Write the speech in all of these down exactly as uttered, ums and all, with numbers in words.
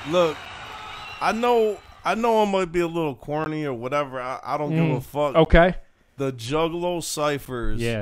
Look, I know, I know, I might be a little corny or whatever. I, I don't mm. give a fuck. Okay. The Juggalo ciphers. Yeah.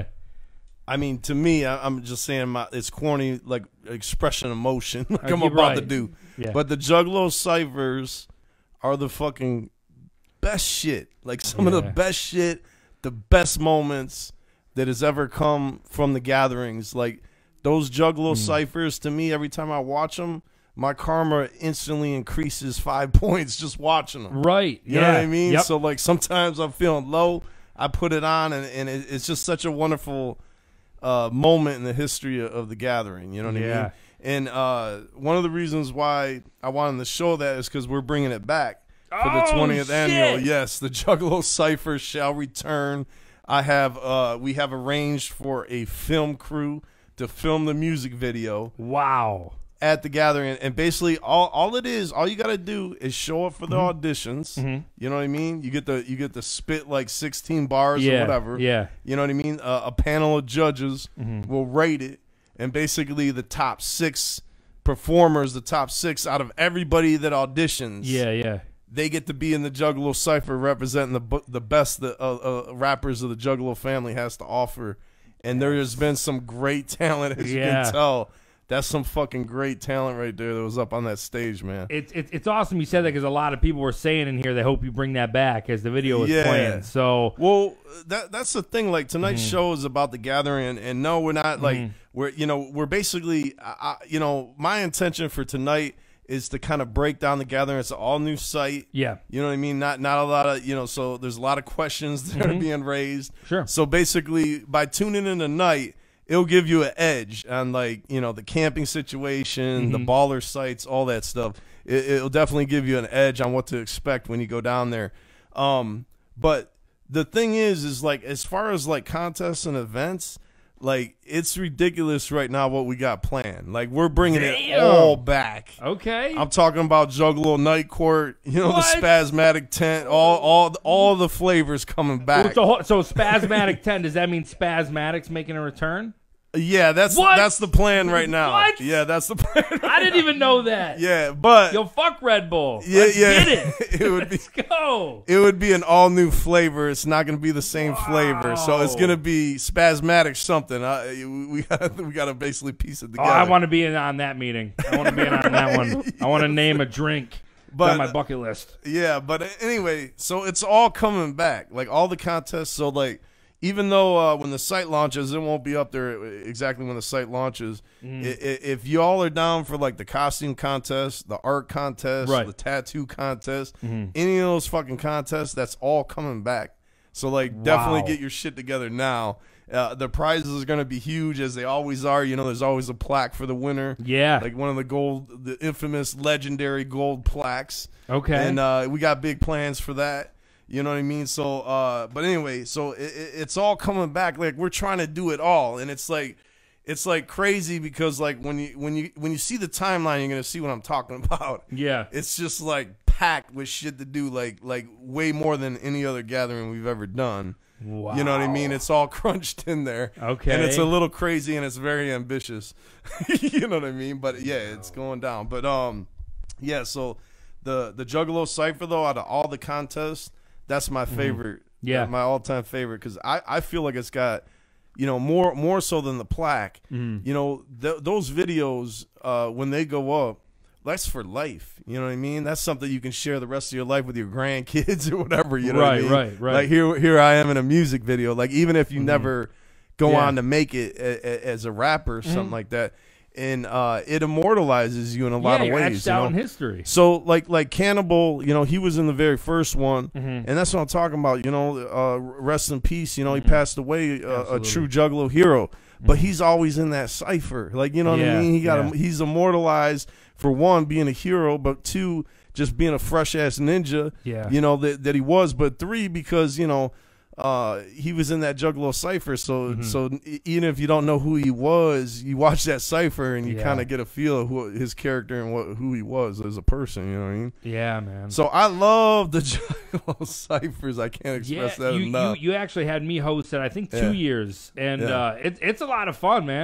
I mean, to me, I, I'm just saying my, it's corny, like expression of emotion, like uh, I'm about right. to do. Yeah. But the Juggalo ciphers are the fucking best shit. Like some yeah. of the best shit, the best moments that has ever come from the gatherings. Like those Juggalo mm. ciphers, to me, every time I watch them, my karma instantly increases five points just watching them. Right. You yeah. know what I mean? Yep. So like sometimes I'm feeling low, I put it on, and, and it, it's just such a wonderful uh, moment in the history of, of the gathering. You know what yeah. I mean? And uh, one of the reasons why I wanted to show that is because we're bringing it back for oh, the twentieth shit. annual. Yes, the Juggalo Cypher shall return. I have uh, we have arranged for a film crew to film the music video. Wow. At the gathering, and basically all all it is, all you got to do is show up for the mm-hmm. auditions. Mm-hmm. You know what I mean? You get the you get to spit like sixteen bars yeah. or whatever. Yeah. You know what I mean? Uh, a panel of judges mm-hmm. will rate it, and basically the top six performers, the top six out of everybody that auditions. Yeah, yeah. They get to be in the Juggalo Cypher representing the the best the uh, uh, rappers of the Juggalo family has to offer, and there has been some great talent as yeah. you can tell. That's some fucking great talent right there that was up on that stage, man. It's it's it's awesome you said that because a lot of people were saying in here they hope you bring that back as the video was yeah. playing. So well, that that's the thing. Like tonight's mm-hmm. show is about the gathering, and, and no, we're not like mm-hmm. we're you know we're basically I, you know my intention for tonight is to kind of break down the gathering. It's an all new site. Yeah, you know what I mean. Not not a lot of you know. So there's a lot of questions that mm-hmm. are being raised. Sure. So basically, by tuning in tonight, it'll give you an edge on, like, you know, the camping situation, mm-hmm. the baller sites, all that stuff. It, it'll definitely give you an edge on what to expect when you go down there. Um, but the thing is, is like, as far as like contests and events, like, it's ridiculous right now what we got planned. Like, we're bringing Damn. it all back. Okay. I'm talking about Juggalo Night Court, you know, what? the Spasmatic Tent, all, all, all the flavors coming back. So, so Spasmatic Tent, does that mean Spasmatics making a return? Yeah, that's what? that's the plan right now. What? Yeah, that's the plan. Right I didn't even know that. Yeah, but yo, fuck Red Bull. Yeah, Let's yeah. get it. it would Let's be go. It would be an all new flavor. It's not going to be the same wow. flavor, so it's going to be Spasmatic something. I, we got we got to basically piece it together. Oh, I want to be in on that meeting. I want to be in on that one. I want to name a drink. But, on my bucket list. Yeah, but anyway, so it's all coming back, like all the contests. So like. Even though uh, when the site launches, it won't be up there exactly when the site launches. Mm. I, I, if y'all are down for like the costume contest, the art contest, right. the tattoo contest, mm-hmm. any of those fucking contests, that's all coming back. So like, wow. definitely get your shit together now. Uh, the prizes are going to be huge as they always are. You know, there's always a plaque for the winner. Yeah. Like one of the gold, the infamous legendary gold plaques. Okay. And uh, we got big plans for that. You know what I mean? So, uh, but anyway, so it, it, it's all coming back. Like, we're trying to do it all, and it's like, it's like crazy because like when you when you when you see the timeline, you're gonna see what I'm talking about. Yeah, it's just like packed with shit to do, like like way more than any other gathering we've ever done. Wow. You know what I mean? It's all crunched in there. Okay, and it's a little crazy and it's very ambitious. You know what I mean? But yeah, it's going down. But um, yeah. So the the Juggalo Cypher though, out of all the contests. That's my favorite. Mm-hmm. Yeah, my all-time favorite because I, I feel like it's got, you know, more more so than the plaque. Mm-hmm. You know, th those videos uh, when they go up, that's for life. You know what I mean? That's something you can share the rest of your life with your grandkids or whatever. You know right, what I mean? Right, right, Like here, here I am in a music video. Like even if you mm-hmm. never go yeah. on to make it a, a, as a rapper or something mm-hmm. like that. And uh, it immortalizes you in a lot yeah, of you're ways. etched you out know? in history. So, like, like Cannibal, you know, he was in the very first one, mm-hmm. and that's what I'm talking about. You know, uh, rest in peace. You know, he mm-hmm. passed away, uh, a true Juggalo hero. Mm-hmm. But he's always in that cipher. Like, you know what yeah, I mean? He got yeah. a, he's immortalized for one, being a hero, but two, just being a fresh ass ninja. Yeah, you know that that he was. But three, because you know. Uh, he was in that Juggalo Cypher, so mm-hmm. so even if you don't know who he was, you watch that cipher and you yeah. kind of get a feel of who, his character and what who he was as a person. You know what I mean? Yeah, man. So I love the Juggalo Cyphers. I can't express yeah, that you, enough. You, you actually had me host it, I think, two yeah. years, and yeah. uh, it, it's a lot of fun, man.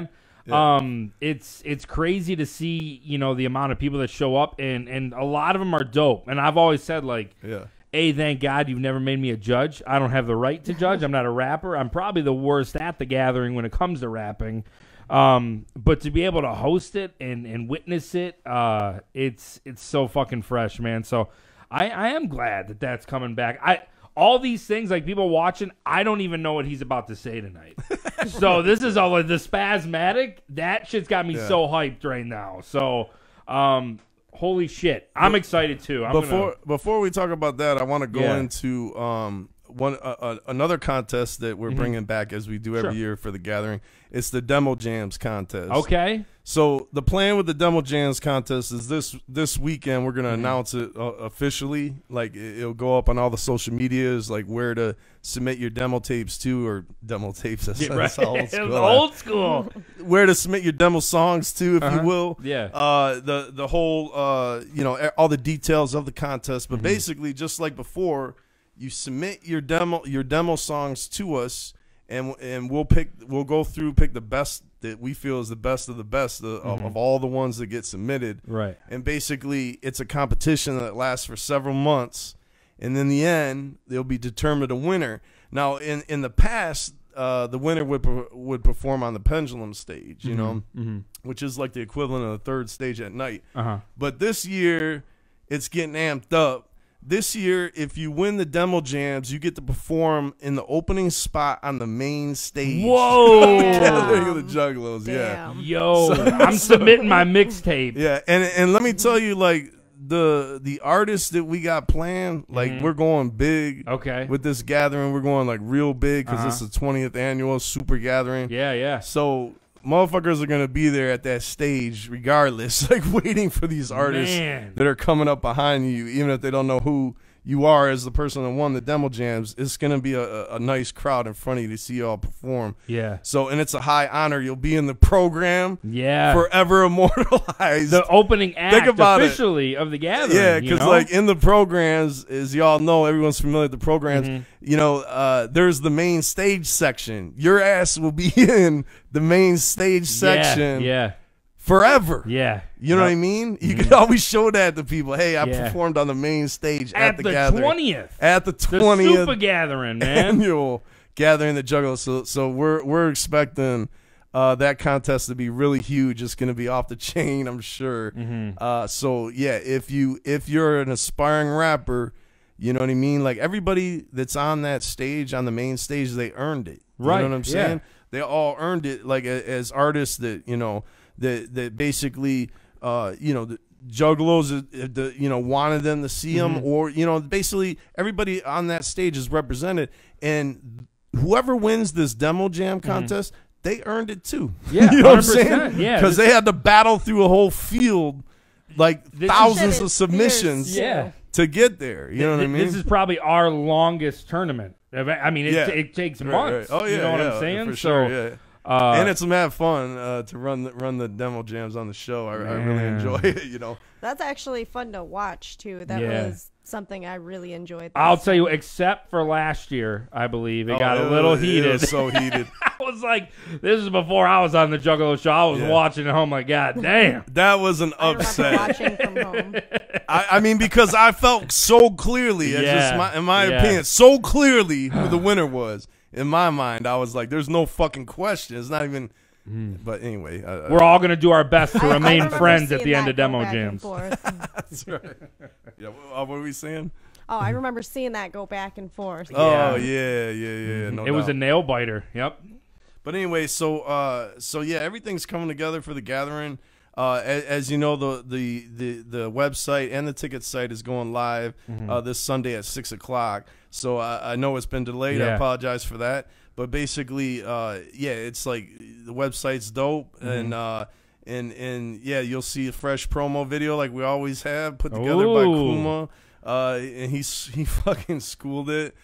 Yeah. Um, it's it's crazy to see, you know, the amount of people that show up, and and a lot of them are dope. And I've always said, like, Yeah. A, thank God you've never made me a judge. I don't have the right to judge. I'm not a rapper. I'm probably the worst at the gathering when it comes to rapping. Um, but to be able to host it and, and witness it, uh, it's it's so fucking fresh, man. So I, I am glad that that's coming back. I all these things, like people watching, I don't even know what he's about to say tonight. So this is all like the spasmatic. That shit's got me Yeah. so hyped right now. So, um, holy shit, I'm excited too. I'm Before gonna, before we talk about that, I want to go Yeah. into um one uh, uh, another contest that we're bringing back as we do every Sure. year for the gathering. It's the Demo Jams contest. okay. So the plan with the Demo Jams contest is this this weekend we're gonna Mm-hmm. announce it uh, officially. Like it- it'll go up on all the social medias, like where to submit your demo tapes to, or demo tapes. That's, Yeah, that's right. old It was school. old school. Where to submit your demo songs to, if Uh-huh. you will. Yeah. Uh, the the whole uh, you know, all the details of the contest. Mm-hmm. But basically, just like before, you submit your demo your demo songs to us, and and we'll pick we'll go through pick the best that we feel is the best of the best of, of, of all the ones that get submitted. Right. And basically, it's a competition that lasts for several months, and in the end, they'll be determined a winner. Now, in in the past, uh, the winner would per- would perform on the Pendulum stage, you know, Mm-hmm. which is like the equivalent of the third stage at night. Uh huh. But this year, it's getting amped up. This year, if you win the Demo Jams, you get to perform in the opening spot on the main stage. Whoa. Gathering of the Juggalos, yeah. Damn. Yo, I'm submitting my mixtape. Yeah, and and let me tell you, like the the artists that we got planned, like Mhm. we're going big Okay. with this gathering. We're going like real big because Uh-huh. it's the twentieth annual super gathering. Yeah, yeah. So motherfuckers are gonna be there at that stage regardless, like waiting for these artists Man. that are coming up behind you, even if they don't know who you are as the person that won the Demo Jams. It's gonna be a, a, a nice crowd in front of you to see y'all perform. Yeah. So, and it's a high honor. You'll be in the program, Yeah. forever immortalized. the opening act about it. officially of the gathering. Yeah, you because know? like in the programs, as y'all know, everyone's familiar with the programs. Mhm. You know, uh, there's the main stage section. Your ass will be in the main stage section Yeah. forever. Yeah. yeah. You know what I Yep. mean? You can always show that to people. Hey, I Yeah. performed on the main stage at, At the, the gathering. twentieth. At the The twentieth super gathering, man. annual gathering the Juggalos. So, so we're we're expecting uh, that contest to be really huge. It's going to be off the chain, I'm sure. Mhm. Uh, so yeah, if you if you're an aspiring rapper, you know what I mean. Like everybody that's on that stage, on the main stage, they earned it. You Right, know what I'm yeah. saying? They all earned it. Like a, as artists that you know that that basically uh, you know the Juggalos uh, the you know wanted them to see them, Mm-hmm. or you know basically everybody on that stage is represented, and whoever wins this Demo Jam contest, they earned it too. Mm-hmm. Yeah, you know what I'm one hundred saying? percent, yeah, because this- they had to battle through a whole field, like This is- thousands Shit, of submissions here's- Yeah. to get there. You know what I Th- mean? This is probably our longest tournament. I mean, it, Yeah. it takes Right, months. right. Oh yeah, you know what yeah, I'm saying? for so, sure. Yeah. uh, And it's mad fun uh, to run the, run the Demo Jams on the show. I, I really Man. enjoy it. You know. That's actually fun to watch too. That Yeah. was something I really enjoyed. I'll this tell you, time. except for last year, I believe it Oh, got a it little was- heated. It was so heated. I was like, this is before I was on the Juggalo show. I was Yeah. watching at home like, God damn. That was an I remember upset. watching from home. I, I mean, because I felt so clearly, it's Yeah. just my, in my Yeah. opinion, so clearly who the winner was. In my mind, I was like, "There's no fucking question. It's not even." But anyway, I, I- We're all going to do our best to I- I remain remember friends at seeing the end that of go Demo back and Jams. forth. that's right. Yeah, what, uh, what were we saying? Oh, I remember seeing that go back and forth. Oh yeah, yeah, yeah. No it was a doubt. nail biter. Yep. But anyway, so uh, so yeah, everything's coming together for the gathering. Uh, as, as you know, the, the the the website and the ticket site is going live Mm-hmm. uh, this Sunday at six o'clock. So I, I know it's been delayed. I Yeah. apologize for that. But basically, uh, yeah, it's like the website's dope, Mm-hmm. and uh, and and yeah, you'll see a fresh promo video like we always have put together by Ooh. Kuma, uh, and he's he fucking schooled it.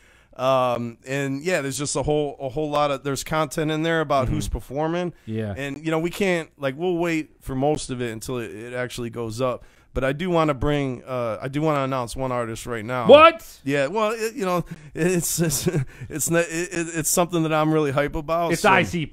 Um, and yeah, there's just a whole a whole lot of there's content in there about who's performing. Mm-hmm. Yeah. And you know, we can't like we'll wait for most of it until it, it actually goes up. But I do want to bring uh, I do want to announce one artist right now. What? Yeah, well, it, you know, it's it's it's not, it, it- it's something that I'm really hype about. It's so- I C P.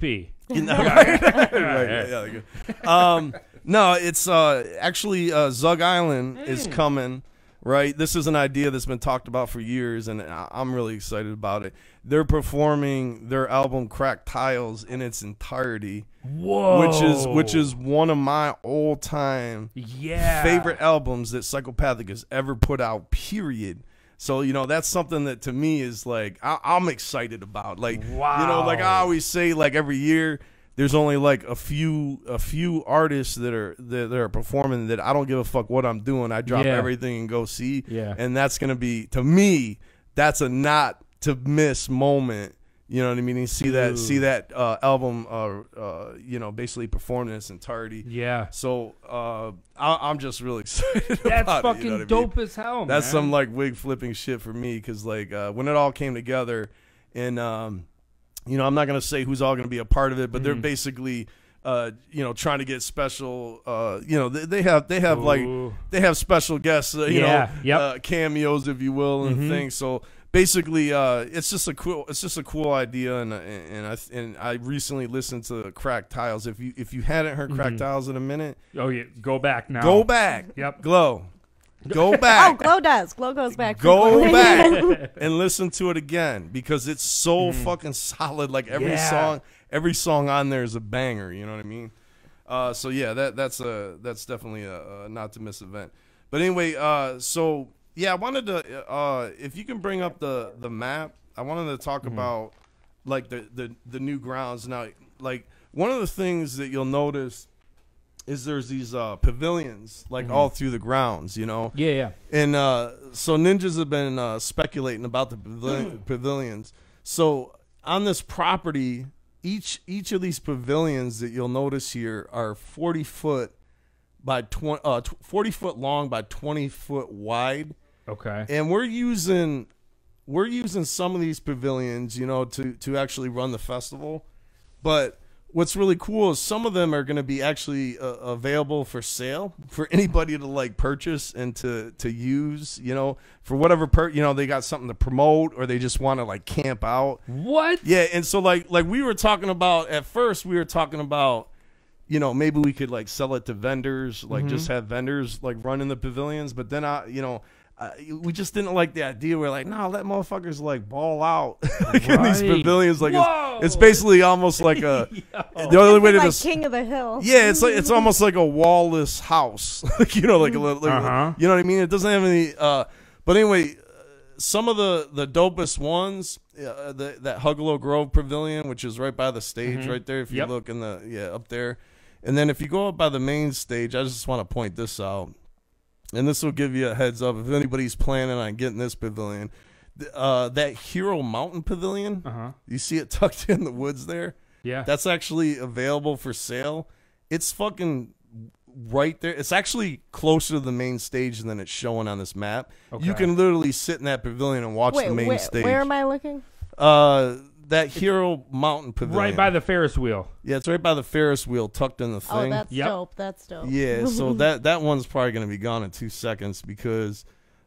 You know, right? Right, yeah, yeah, like, um, no, it's uh, actually uh, Zug Island is coming. Right, this is an idea that's been talked about for years, and I- I'm really excited about it. They're performing their album "Cracked Tiles" in its entirety, Whoa. which is which is one of my all-time yeah. favorite albums that Psychopathic has ever put out. Period. So you know that's something that to me is like I- I'm excited about. Like Wow. you know, like I always say, like every year. There's only like a few a few artists that are that, that are performing that I don't give a fuck what I'm doing. I drop Yeah. everything and go see. Yeah. And that's gonna be to me, that's a not to miss moment. You know what I mean? You see that Ooh. see that uh, album uh, uh, you know, basically performed in its entirety. Yeah. So uh, I, I'm just really excited That's about fucking it, you know what I mean? dope as hell, man. That's some like wig flipping shit for me because like uh, when it all came together and um you know, I'm not going to say who's all going to be a part of it, but they're Mhm. basically, uh, you know, trying to get special. Uh, you know, they, they have they have like Ooh. they have special guests. Uh, you Yeah, know, yep. uh, cameos, if you will, and Mhm. things. So basically, uh, it's just a cool it's just a cool idea, and and I and I recently listened to Cracked Tiles. If you if you hadn't heard Cracked Mhm. Tiles in a minute, Oh, yeah. Go back now. go back. Yep. Glow. Go Oh, back. Glow does. Glow goes back. Go frequently. back and listen to it again because it's so fucking solid. Like every Yeah. song, every song on there is a banger. You know what I mean? Uh, so yeah, that that's a that's definitely a, a not to miss event. But anyway, uh, so yeah, I wanted to uh, if you can bring up the the map, I wanted to talk about like the, the the new grounds now. Like one of the things that you'll notice is there's these uh, pavilions like all through the grounds. You know. Yeah, yeah. And uh, so ninjas have been uh, speculating about the pavilion, pavilions. So on this property, each each of these pavilions that you'll notice here are forty foot by twenty, uh, tw- forty foot long by twenty foot wide, Okay. and we're using we're using some of these pavilions, you know, to to actually run the festival. But what's really cool is some of them are going to be actually uh, available for sale for anybody to like purchase and to to use, you know, for whatever per you know they got something to promote or they just want to like camp out. What? Yeah, and so like like we were talking about at first we were talking about, you know, maybe we could like sell it to vendors, like Mm-hmm. just have vendors like run in the pavilions, but then I, you know, uh, we just didn't like the idea. We're like, no, let motherfuckers like ball out like in these Right. pavilions. Like Whoa. it's, it's basically almost like a Yo. the only way to Like des- King of the Hill. yeah, it's like it's almost like a wall-less house, like you know, like a little, like, Uh-huh. you know what I mean. It doesn't have any. Uh, but anyway, uh, some of the the dopest ones, uh, the, that Huglow Grove Pavilion, which is right by the stage, Mhm. right there. If you Yep. look in the yeah up there, and then if you go up by the main stage, I just want to point this out, and this will give you a heads up if anybody's planning on getting this pavilion. Th- Uh, that Hero Mountain Pavilion, Uh-huh. you see it tucked in the woods there. Yeah. That's actually available for sale. It's fucking right there. It's actually closer to the main stage than it's showing on this map. You Okay. can literally sit in that pavilion and watch Wait, the main where, stage. where am I looking? Uh, that Hero Mountain Pavilion. Right by the Ferris wheel. Yeah, it's right by the Ferris wheel, tucked in the Oh, thing. that's Yep. dope. That's dope. Yeah, so that that one's probably going to be gone in two seconds because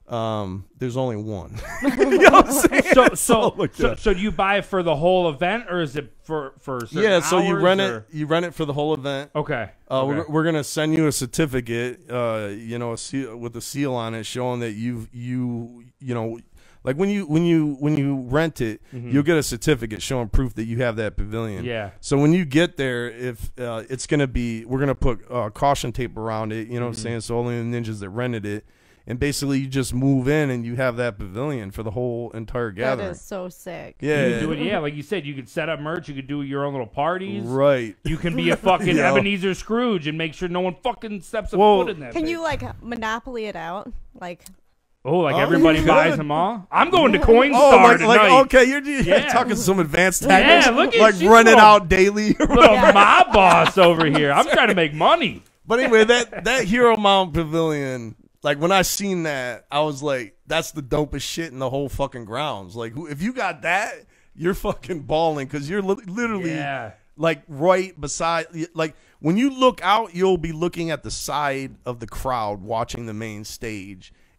um, there's only one. You know what I'm saying? So, so, like so, that. so do you buy it for the whole event, or is it for for certain Yeah, so you hours, rent or- it. You rent it for the whole event. Okay. Uh, okay. we're, we're gonna send you a certificate, uh, you know, a seal, with a seal on it, showing that you you you know, like when you when you when you rent it, Mhm. you'll get a certificate showing proof that you have that pavilion. Yeah. So when you get there, if uh, it's gonna be, we're gonna put uh, caution tape around it. You know what I'm Mhm. saying? So only the ninjas that rented it, and basically you just move in and you have that pavilion for the whole entire That gathering. is so sick. Yeah. You can do it, yeah, like you said, you could set up merch. You could do your own little parties. Right. You can be a fucking Yo. Ebenezer Scrooge and make sure no one fucking steps a Whoa. foot in that. Can bitch. you like monopoly it out? Like Oh, like Oh, everybody you buys could. them all. I'm going to Coinstar Oh, like, tonight. like okay, you're, you're Yeah. talking some advanced Yeah, tactics, look at- like she's run it little- out daily. Little mob boss over here. I'm trying to make money. But anyway, that that Hero Mountain Pavilion, like when I seen that, I was like, that's the dopest shit in the whole fucking grounds. Like, who, if you got that, you're fucking balling because you're li- literally Yeah. like right beside. Like when you look out, you'll be looking at the side of the crowd watching the main stage,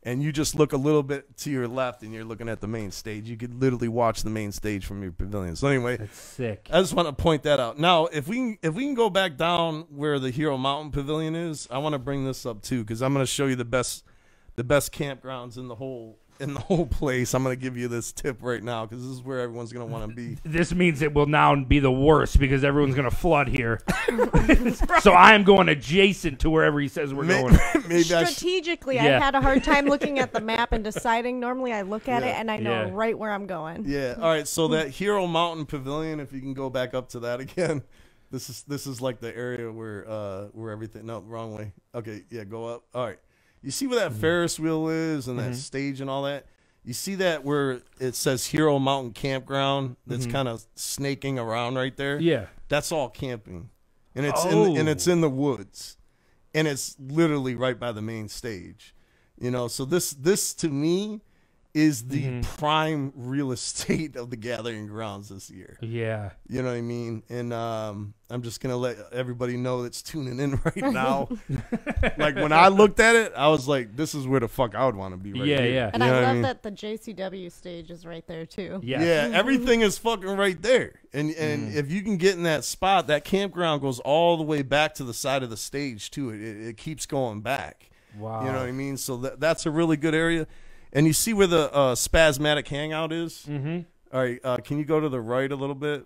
and you just look a little bit to your left and you're looking at the main stage. You could literally watch the main stage from your pavilion. So anyway, That's sick. I just want to point that out. Now, if we can, if we can go back down where the Hero Mountain Pavilion is, I want to bring this up too because I'm going to show you the best the best campgrounds in the whole in the whole place. I'm going to give you this tip right now because this is where everyone's going to want to be. This means it will now be the worst because everyone's going to flood here. So I am going adjacent to wherever he says we're May- going. Maybe I sh- Strategically, Yeah. I had a hard time looking at the map and deciding. Normally, I look at Yeah. it and I know Yeah. right where I'm going. Yeah. All right. So that Hero Mountain Pavilion, if you can go back up to that again, this is this is like the area where uh where everything. No, wrong way. Okay. Yeah. Go up. All right. You see where that Ferris wheel is and that Mhm. stage and all that. You see that where it says Hero Mountain Campground that's Mhm. kind of snaking around right there. Yeah. That's all camping, and it's Oh. in, and it's in the woods, and it's literally right by the main stage. You know, so this this to me is the Mhm. prime real estate of the Gathering Grounds this year. Yeah. You know what I mean? And um, I'm just gonna let everybody know that's tuning in right now. Like when I looked at it, I was like, "This is where the fuck I would want to be." Right Yeah, here. yeah. And You know I what love mean? that the J C W stage is right there too. Yes. Yeah, everything is fucking right there. And and Mhm. if you can get in that spot, that campground goes all the way back to the side of the stage too. It it, it keeps going back. Wow. You know what I mean? So that that's a really good area. And you see where the uh, Spasmatic Hangout is? Mm-hmm. All right, uh, can you go to the right a little bit?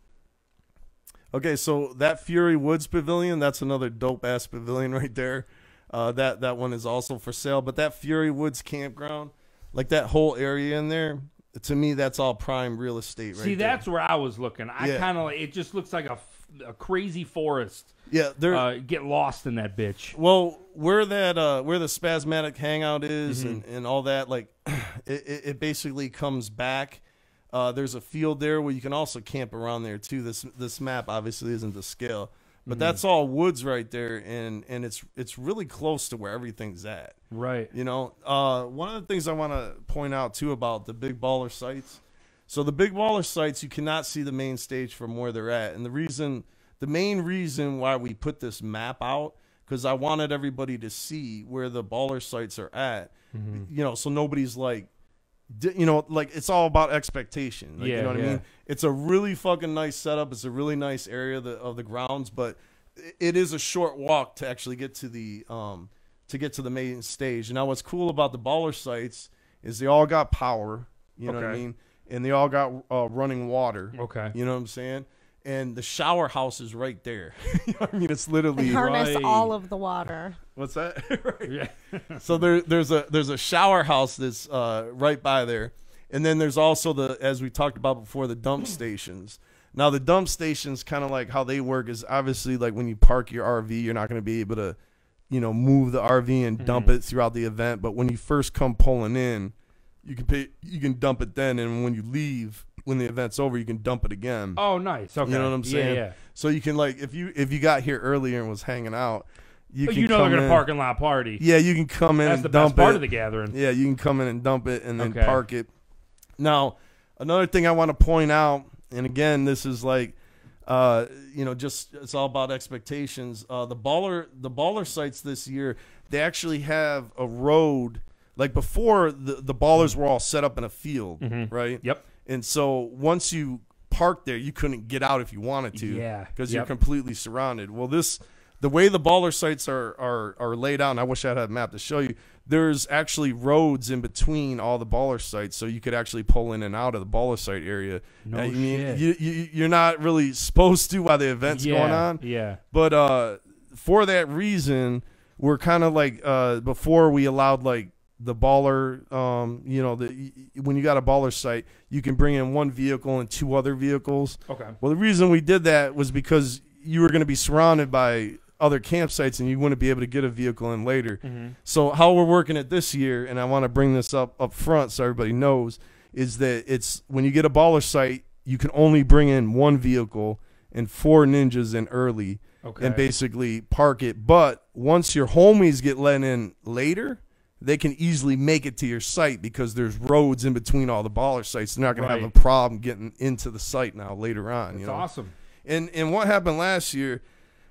Okay, so that Fury Woods Pavilion, that's another dope ass pavilion right there. Uh, that that one is also for sale. But that Fury Woods campground, like that whole area in there, to me, that's all prime real estate right See, there. that's where I was looking. I Yeah. kind of like it. Just looks like a, f- a crazy forest. Yeah, there. Uh, get lost in that bitch. Well, where that uh, where the Spasmatic Hangout is Mhm. and, and all that, like it, it it basically comes back. Uh, there's a field there where you can also camp around there too. This this map obviously isn't to scale, but Mhm. that's all woods right there, and and it's it's really close to where everything's at. Right. You know, uh, one of the things I want to point out too about the big baller sites. So the big baller sites, you cannot see the main stage from where they're at, and the reason, the main reason why we put this map out, because I wanted everybody to see where the baller sites are at. Mhm. You know, so nobody's like, di- you know, like it's all about expectation. Like, Yeah, you know what yeah. I mean? It's a really fucking nice setup. It's a really nice area of the, of the grounds, but i- it is a short walk to actually get to the um to get to the main stage. And now what's cool about the baller sites is they all got power. You know what I Okay. mean? And they all got uh, running water. Okay. You know what I'm saying? And the shower house is right there. You know what I mean? It's literally They harness right. all of the water. what's that? Right. Yeah. So there, there's a there's a shower house that's uh, right by there, and then there's also the, as we talked about before, the dump stations. Now the dump stations, kind of like how they work, is obviously like when you park your R V, you're not going to be able to, you know, move the R V and dump Mhm. it throughout the event. But when you first come pulling in, you can pay, you can dump it then, and when you leave, when the event's over, you can dump it again. Oh, nice. Okay. You know what I'm saying? Yeah, yeah. So you can, like, if you if you got here earlier and was hanging out, you But can you know come they're gonna in. parking lot party. Yeah, you can come in That's and the dump best part it. of the gathering. Yeah, you can come in and dump it and then Okay. park it. Now, another thing I want to point out, and again, this is like, uh, you know, just it's all about expectations. Uh, the baller, the baller sites this year, they actually have a road. Like before, the the ballers were all set up in a field, Mhm. right? Yep. And so once you parked there, you couldn't get out if you wanted to, Yeah. because Yep. you're completely surrounded. Well, this, the way the baller sites are are are laid out, and I wish I had a map to show you. There's actually roads in between all the baller sites, so you could actually pull in and out of the baller site area. No Uh, you mean, shit. you, you you're not really supposed to while the event's yeah. going on, Yeah. but uh, for that reason, we're kind of like uh, before we allowed like the baller, um, you know, the when you got a baller site, you can bring in one vehicle and two other vehicles. Okay. Well, the reason we did that was because you were going to be surrounded by other campsites and you wouldn't be able to get a vehicle in later. Mm-hmm. So how we're working it this year, and I want to bring this up up front so everybody knows, is that it's when you get a baller site, you can only bring in one vehicle and four ninjas in early Okay. and basically park it. But once your homies get let in later, they can easily make it to your site because there's roads in between all the baller sites. They're not going to have Right. a problem getting into the site now later on. That's you know? awesome. And and what happened last year,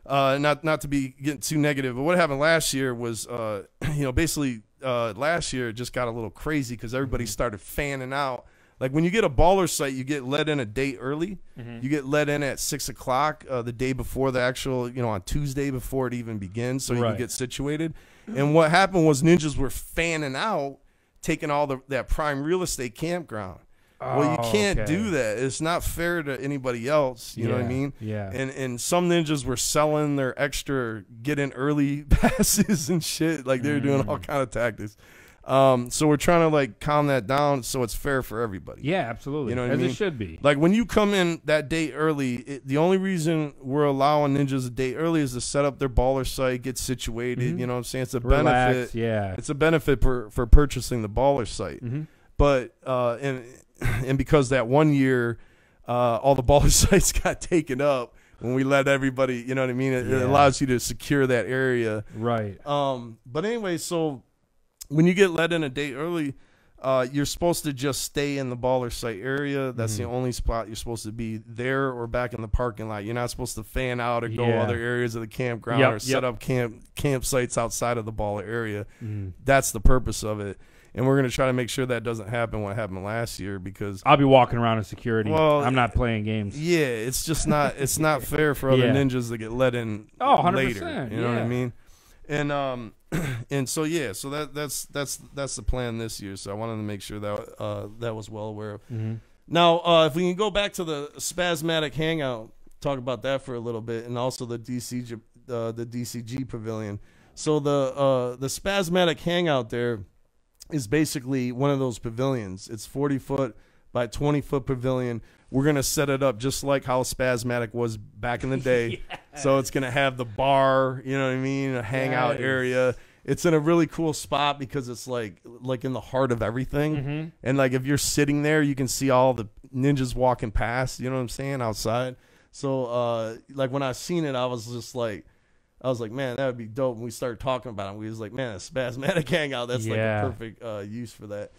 uh, not not to be getting too negative, but what happened last year was, uh, you know, basically uh, last year it just got a little crazy because everybody started fanning out. Like when you get a baller site, you get let in a day early. Mm-hmm. You get let in at six o'clock uh, the day before the actual, you know, on Tuesday before it even begins, so you right. can get situated. And what happened was ninjas were fanning out, taking all the that prime real estate campground. Oh, well, you can't okay. do that. It's not fair to anybody else. You yeah, know what I mean? Yeah. And and some ninjas were selling their extra get in early passes and shit. Like they were mm. doing all kind of tactics. Um, so we're trying to like calm that down so it's fair for everybody. Yeah, absolutely. You know what As I mean? it should be. Like when you come in that day early, it, the only reason we're allowing ninjas a day early is to set up their baller site, get situated. Mm-hmm. You know what I'm saying? It's a Relax, benefit. Yeah. It's a benefit for, for purchasing the baller site. Mm-hmm. But uh, and and because that one year, uh, all the baller sites got taken up when we let everybody. You know what I mean? It, yeah. it allows you to secure that area. Right. Um. But anyway, so. When you get let in a day early, uh, you're supposed to just stay in the baller site area. That's mm-hmm. the only spot you're supposed to be there or back in the parking lot. You're not supposed to fan out or go yeah. other areas of the campground yep, or yep. set up camp campsites outside of the baller area. Mm-hmm. That's the purpose of it. And we're going to try to make sure that doesn't happen what happened last year because I'll be walking around in security. Well, I'm not playing games. Yeah, it's just not it's not fair for other yeah. ninjas to get let in oh, one hundred later. percent. You know yeah. what I mean? And um and so yeah, so that that's that's that's the plan this year. So I wanted to make sure that uh, that was well aware of. Mm-hmm. Now, uh, if we can go back to the Spasmatic Hangout, talk about that for a little bit, and also the D C G, uh, the D C G Pavilion. So the uh, the Spasmatic Hangout there is basically one of those pavilions. It's forty foot by twenty foot pavilion. We're going to set it up just like how Spasmatic was back in the day. yes. So it's going to have the bar, you know what I mean, a hangout yes. area. It's in a really cool spot because it's like like in the heart of everything. Mm-hmm. And like if you're sitting there, you can see all the ninjas walking past, you know what I'm saying, outside. So uh, like when I seen it, I was just like, I was like, man, that would be dope. And we started talking about it. We was like, man, a Spasmatic Hangout, that's yeah. like a perfect uh, use for that.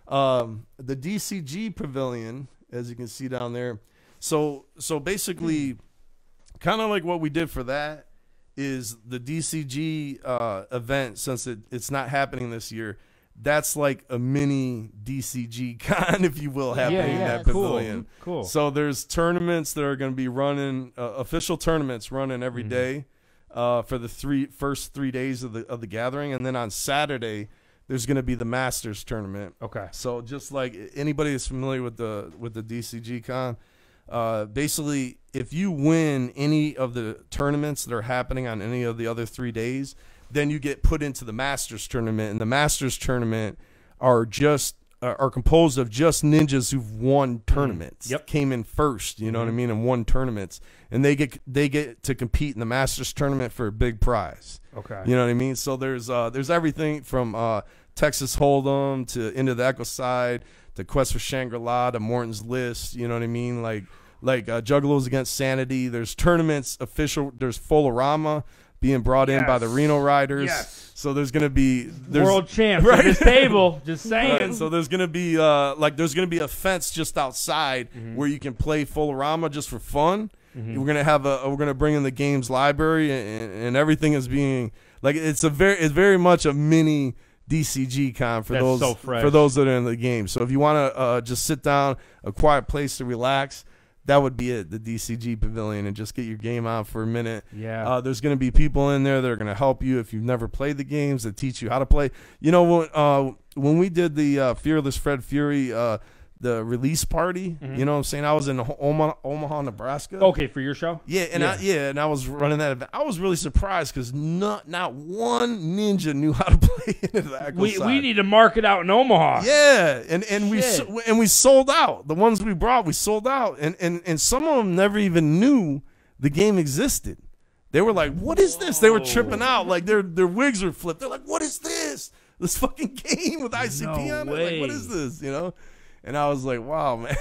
Um, the D C G Pavilion, as you can see down there. So so basically, kind of like what we did for that is the D C G uh, event, since it, it's not happening this year, that's like a mini D C G con, if you will, happening yeah, yeah. in that cool. pavilion. Cool. So there's tournaments that are going to be running, uh, official tournaments running every mm-hmm. day uh, for the three first three days of the of the gathering, and then on Saturday there's going to be the Masters tournament. Okay. So just like anybody that's familiar with the with the D C G con, uh, basically if you win any of the tournaments that are happening on any of the other three days, then you get put into the Masters tournament. And the Masters tournament are just uh, are composed of just ninjas who've won tournaments. Yep. Came in first, you know mm-hmm. what I mean, and won tournaments, and they get they get to compete in the Masters tournament for a big prize. Okay. You know what I mean? So there's uh, there's everything from uh, Texas Hold'em to Into the Echo Side to Quest for Shangri-La to Morton's List. You know what I mean? Like like uh, Juggalos Against Sanity. There's tournaments official. There's Full-O-Rama being brought yes. in by the Reno Riders. Yes. So there's gonna be there's, world champs right? at this table. Just saying. Right. So there's gonna be uh, like there's gonna be a fence just outside mm-hmm. where you can play Full-O-Rama just for fun. Mm-hmm. We're gonna have a we're gonna bring in the games library and, and everything is being like it's a very it's very much a mini D C G con for That's those so fresh. for those that are in the game. So if you want to uh, just sit down, a quiet place to relax, that would be it. The D C G Pavilion, and just get your game on for a minute. Yeah. Uh, there's going to be people in there that are going to help you if you've never played the games, that teach you how to play. You know when uh, when we did the uh, Fearless Fred Fury uh, the release party, mm-hmm. you know what I'm saying? I was in Omaha, Omaha Nebraska. Okay, for your show? Yeah, and yeah, I, yeah, and I was running that event. I was really surprised because not not one ninja knew how to play Into the Echo we Side. we need to mark it out in Omaha. Yeah, and and Shit. we and we sold out. The ones we brought, we sold out, and and and some of them never even knew the game existed. They were like, "What is this?" They were tripping out, like their their wigs were flipped. They're like, "What is this? This fucking game with I C P No on it? way. Like, what is this?" You know. And I was like, "Wow, man!"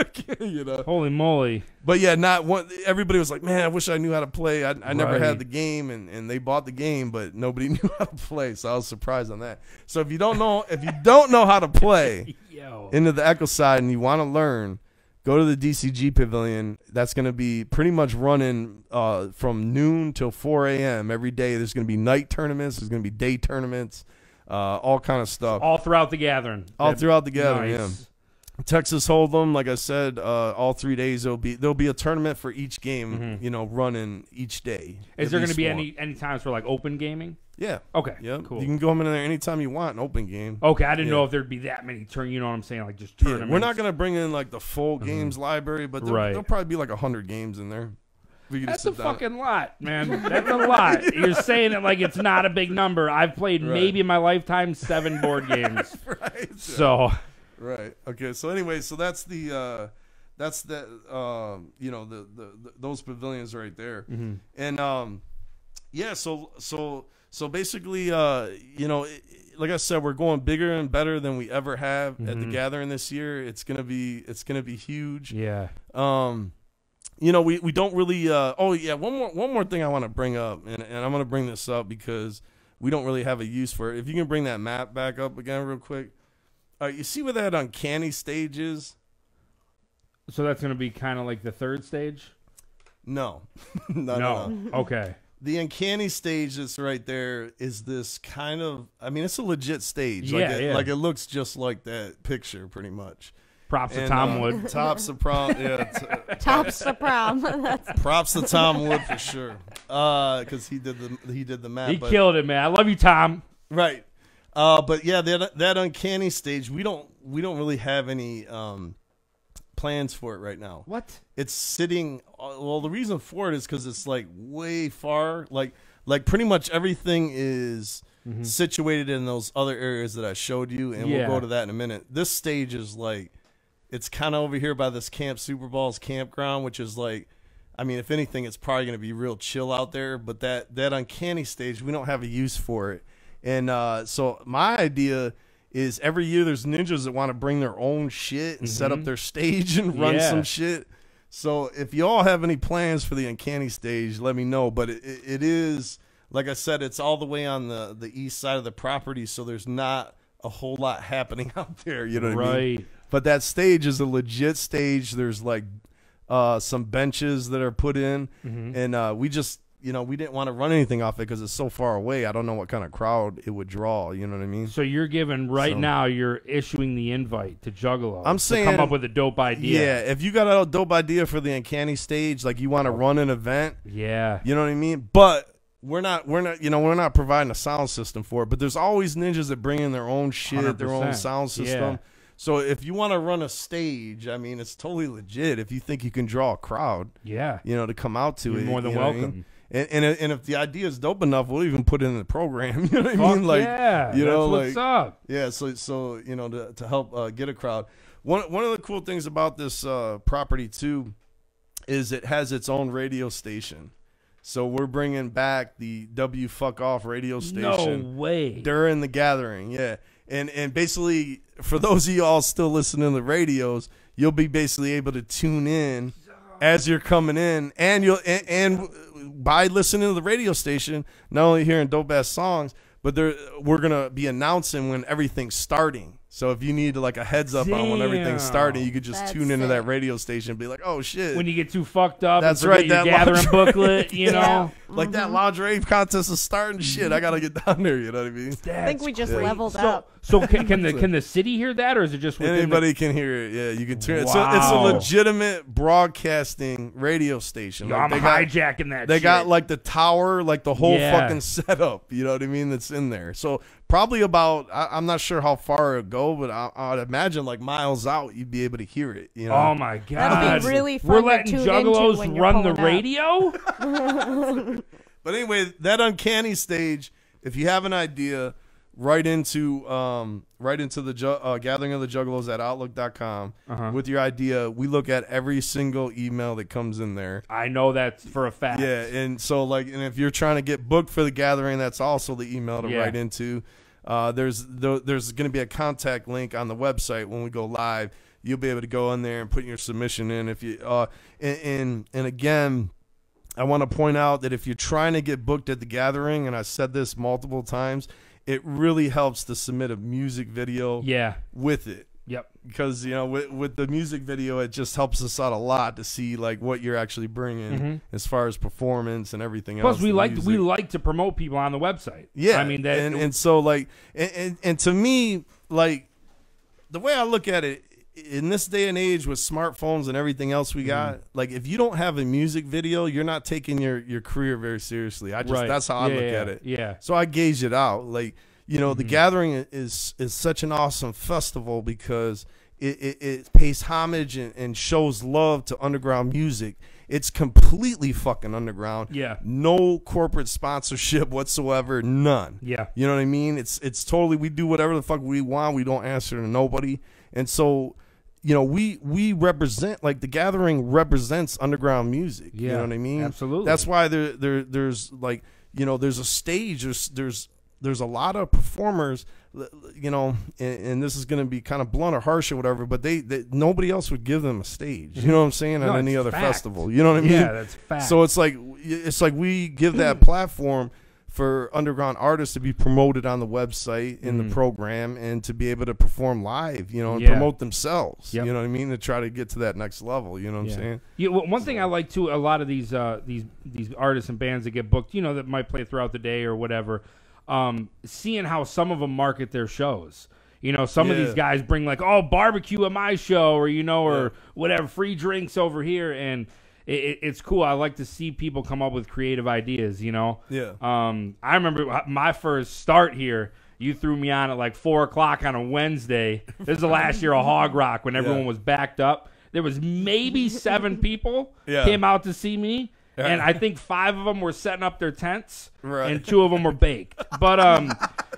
You know. Holy moly! But yeah, not one. Everybody was like, "Man, I wish I knew how to play." I, I never Right. had the game, and, and they bought the game, but nobody knew how to play. So I was surprised on that. So if you don't know, if you don't know how to play Yo. Into the Echo Side and you want to learn, go to the D C G Pavilion. That's going to be pretty much running uh, from noon till four a m every day. There's going to be night tournaments. There's going to be day tournaments, uh, all kind of stuff. All throughout the gathering. All That- throughout the gathering, nice. yeah. Texas Hold'em, like I said, uh, all three days there'll be there'll be a tournament for each game, Mhm. you know, running each day. Is At there going to least be one. any any times for like open gaming? Yeah. Okay. Yeah. Cool. You can go in there anytime you want, an open game. Okay, I didn't Yeah. know if there'd be that many turn. You know what I'm saying? Like just Yeah, tournaments. we're not gonna bring in like the full games library, but there'll, Right. there'll probably be like a hundred games in there. We can That's just a sit down. fucking lot, man. That's a lot. You're saying it like it's not a big number. I've played Right. maybe in my lifetime seven board games. Right. So Right. Okay. So anyway, so that's the uh, that's the um, you know the, the, the those pavilions right there, Mm-hmm. and um, yeah. So so so basically, uh, you know, it, like I said, we're going bigger and better than we ever have at the Mhm. gathering this year. It's gonna be it's gonna be huge. yeah, Um, you know, we, we don't really. Uh, oh yeah, one more one more thing I want to bring up, and, and I'm gonna bring this up because we don't really have a use for it. If you can bring that map back up again real quick. Uh, you see where that uncanny stage is? so that's gonna be kind of like the third stage. No. no, no, no. Okay. The uncanny stage that's right there is this kind of. I mean, it's a legit stage. Like Yeah, it, yeah. Like it looks just like that picture, pretty much. Props to And, Tom uh, Wood. Top soprano. Yeah. T- Tops the prom. That's props to Tom Wood for sure. Uh, because he did the he did the map. He but- killed it, man. I love you, Tom. Right. Uh, but yeah, that that uncanny stage, we don't we don't really have any um, plans for it right now. What? It's sitting. uh, Well, the reason for it is because it's like way far. Like like pretty much everything is situated in those other areas that I showed you, and Yeah. we'll go to that in a minute. This stage is like, it's kind of over here by this Camp Super Balls campground, which is like. I mean, if anything, it's probably going to be real chill out there. But that, that uncanny stage, we don't have a use for it. And uh, so my idea is every year there's ninjas that want to bring their own shit and set up their stage and run Yeah. some shit. So if you all have any plans for the uncanny stage, let me know. But it, it, it is, like I said, it's all the way on the, the east side of the property. So there's not a whole lot happening out there. You know what I mean? Right. But that stage is a legit stage. There's like uh, some benches that are put in. Mm-hmm. And uh, we just, you know, we didn't want to run anything off it because it's so far away. I don't know what kind of crowd it would draw. You know what I mean? So you're giving right So- now. You're issuing the invite to Juggalo. I'm to saying- come up with a dope idea. Yeah, if you got a dope idea for the uncanny stage, like you want to run an event, Yeah. you know what I mean? But we're not, we're not, you know, we're not providing a sound system for it. But there's always ninjas that bring in their own shit, their own one hundred percent. sound system. Yeah. So if you want to run a stage, I mean, it's totally legit. If you think you can draw a crowd, Yeah. you know, to come out to You're it, more than you know what I welcome. mean? And, and and if the idea is dope enough, we'll even put it in the program. You know what I Fuck mean? Like, yeah. you know, That's what's like, up. yeah. So so you know, to to help uh, get a crowd. One one of the cool things about this uh, property too is it has its own radio station. So we're bringing back the W Fuck Off radio station No way. during the gathering. Yeah. And and basically, for those of y'all still listening to the radios, you'll be basically able to tune in as you're coming in, and you'll and, and by listening to the radio station, not only hearing dope ass songs, but there we're gonna be announcing when everything's starting. So if you need like a heads up on when everything's Damn. starting, you could just That's tune into that sick. radio station and be like, oh shit. When you get too fucked up, That's and forget right, your that gathering lingerie. booklet, you know. like that lingerie contest is starting. Shit, I gotta get down there. You know what I mean? I think we just Yeah. leveled So, up. so can, can the can the city hear that, or is it just within Anybody can hear it. Yeah, you can turn. It's, a, Wow. it's a legitimate broadcasting radio station. The, Like, I'm they got, hijacking that. they shit. got like the tower, like the whole Yeah. fucking setup. You know what I mean? That's in there. So probably about. I, I'm not sure how far it go, but I, I'd imagine like miles out, you'd be able to hear it. You know? Oh my god, That'd be really fun We're to letting tune into juggalos when you're run the pulling up. radio. But anyway, that uncanny stage. If you have an idea, write into um write into the ju- uh, gathering of the juggalos at outlook dot com Uh-huh. with your idea. We look at every single email that comes in there. I know that for a fact. Yeah, and so like, and if you're trying to get booked for the gathering, that's also the email to Yeah. write into. Uh, there's th- there's going to be a contact link on the website when we go live. You'll be able to go in there and put your submission in. If you uh, and and, and again, I want to point out that if you're trying to get booked at the gathering, and I said this multiple times, it really helps to submit a music video Yeah. with it. Yep. Because, you know, with, with the music video, it just helps us out a lot to see like what you're actually bringing Mm-hmm. as far as performance and everything Plus, else. we the like music. we like to promote people on the website. Yeah, I mean that. and and so like, and, and and to me, like, the way I look at it in this day and age with smartphones and everything else we got, Mm-hmm. like, if you don't have a music video, you're not taking your your career very seriously. I just right. that's how I Yeah, look yeah, at it. Yeah. So I gauge it out. Like, you know, Mm-hmm. the Gathering is is such an awesome festival because it, it, it pays homage and, and shows love to underground music. It's completely fucking underground. Yeah. No corporate sponsorship whatsoever. None. Yeah. You know what I mean? It's it's totally, we do whatever the fuck we want. We don't answer to nobody. And so, you know, we we represent, like, the Gathering represents underground music. You Yeah, know what I mean? absolutely. That's why there there there's like, you know, there's a stage, there's there's there's a lot of performers, you know, and, and this is going to be kind of blunt or harsh or whatever, but they, they nobody else would give them a stage. You know what I'm saying? No, On any it's other fact. festival. You know what I mean? Yeah, that's fact. So it's like it's like we give that platform for underground artists to be promoted on the website in the program and to be able to perform live, you know, and Yeah. promote themselves. Yep. You know what I mean? To try to get to that next level. You know what Yeah. I'm saying? Yeah, well, one thing I like too, a lot of these uh, these these artists and bands that get booked, you know, that might play throughout the day or whatever, um, seeing how some of them market their shows. You know, some of Yeah. these guys bring like, oh, barbecue at my show, or you know, or Yeah. whatever, free drinks over here, and it, it, it's cool. I like to see people come up with creative ideas. You know, Yeah. Um, I remember my first start here. You threw me on at like four o'clock on a Wednesday. This is the last year of Hog Rock when everyone Yeah. was backed up. There was maybe seven people Yeah. came out to see me, Yeah. and I think five of them were setting up their tents, Right. and two of them were baked. But um,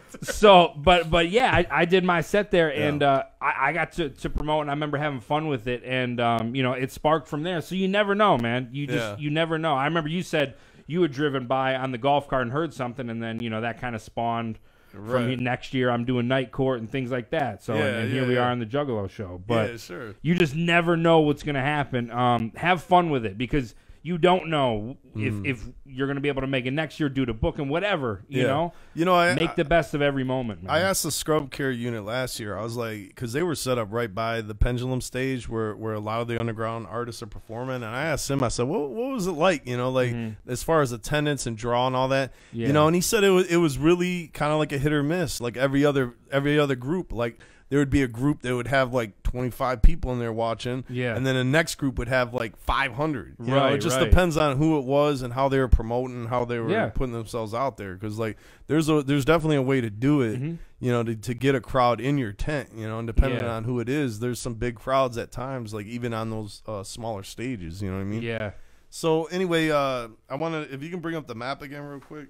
so but but yeah, I, I did my set there, and Yeah. uh, I, I got to, to promote, and I remember having fun with it, and um, you know, it sparked from there. So you never know, man. You just Yeah. you never know. I remember you said you had driven by on the golf cart and heard something, and then you know that kind of spawned. From Right. next year, I'm doing night court and things like that. So, Yeah, and, and here yeah, we yeah. are on the Juggalo show. But Yeah, sure. you just never know what's going to happen. Um, have fun with it because you don't know if, if you're going to be able to make it next year due to booking, whatever. You Yeah. know, You know, I make the best of every moment. Man. I asked the scrub care unit last year. I was like, because they were set up right by the pendulum stage where, where a lot of the underground artists are performing. And I asked him, I said, what, what was it like? You know, like as far as attendance and draw and all that, Yeah. you know, and he said it was, it was really kind of like a hit or miss, like every other, every other group. Like there would be a group that would have like twenty-five people in there watching. Yeah. And then the next group would have like five hundred. You know, Right, it just right. depends on who it was and how they were promoting, how they were Yeah. putting themselves out there. Because like there's a there's definitely a way to do it, Mm-hmm. you know, to, to get a crowd in your tent, you know, and depending Yeah. on who it is, there's some big crowds at times, like even on those uh, smaller stages. You know what I mean? yeah. So anyway, uh, I want to, if you can bring up the map again real quick.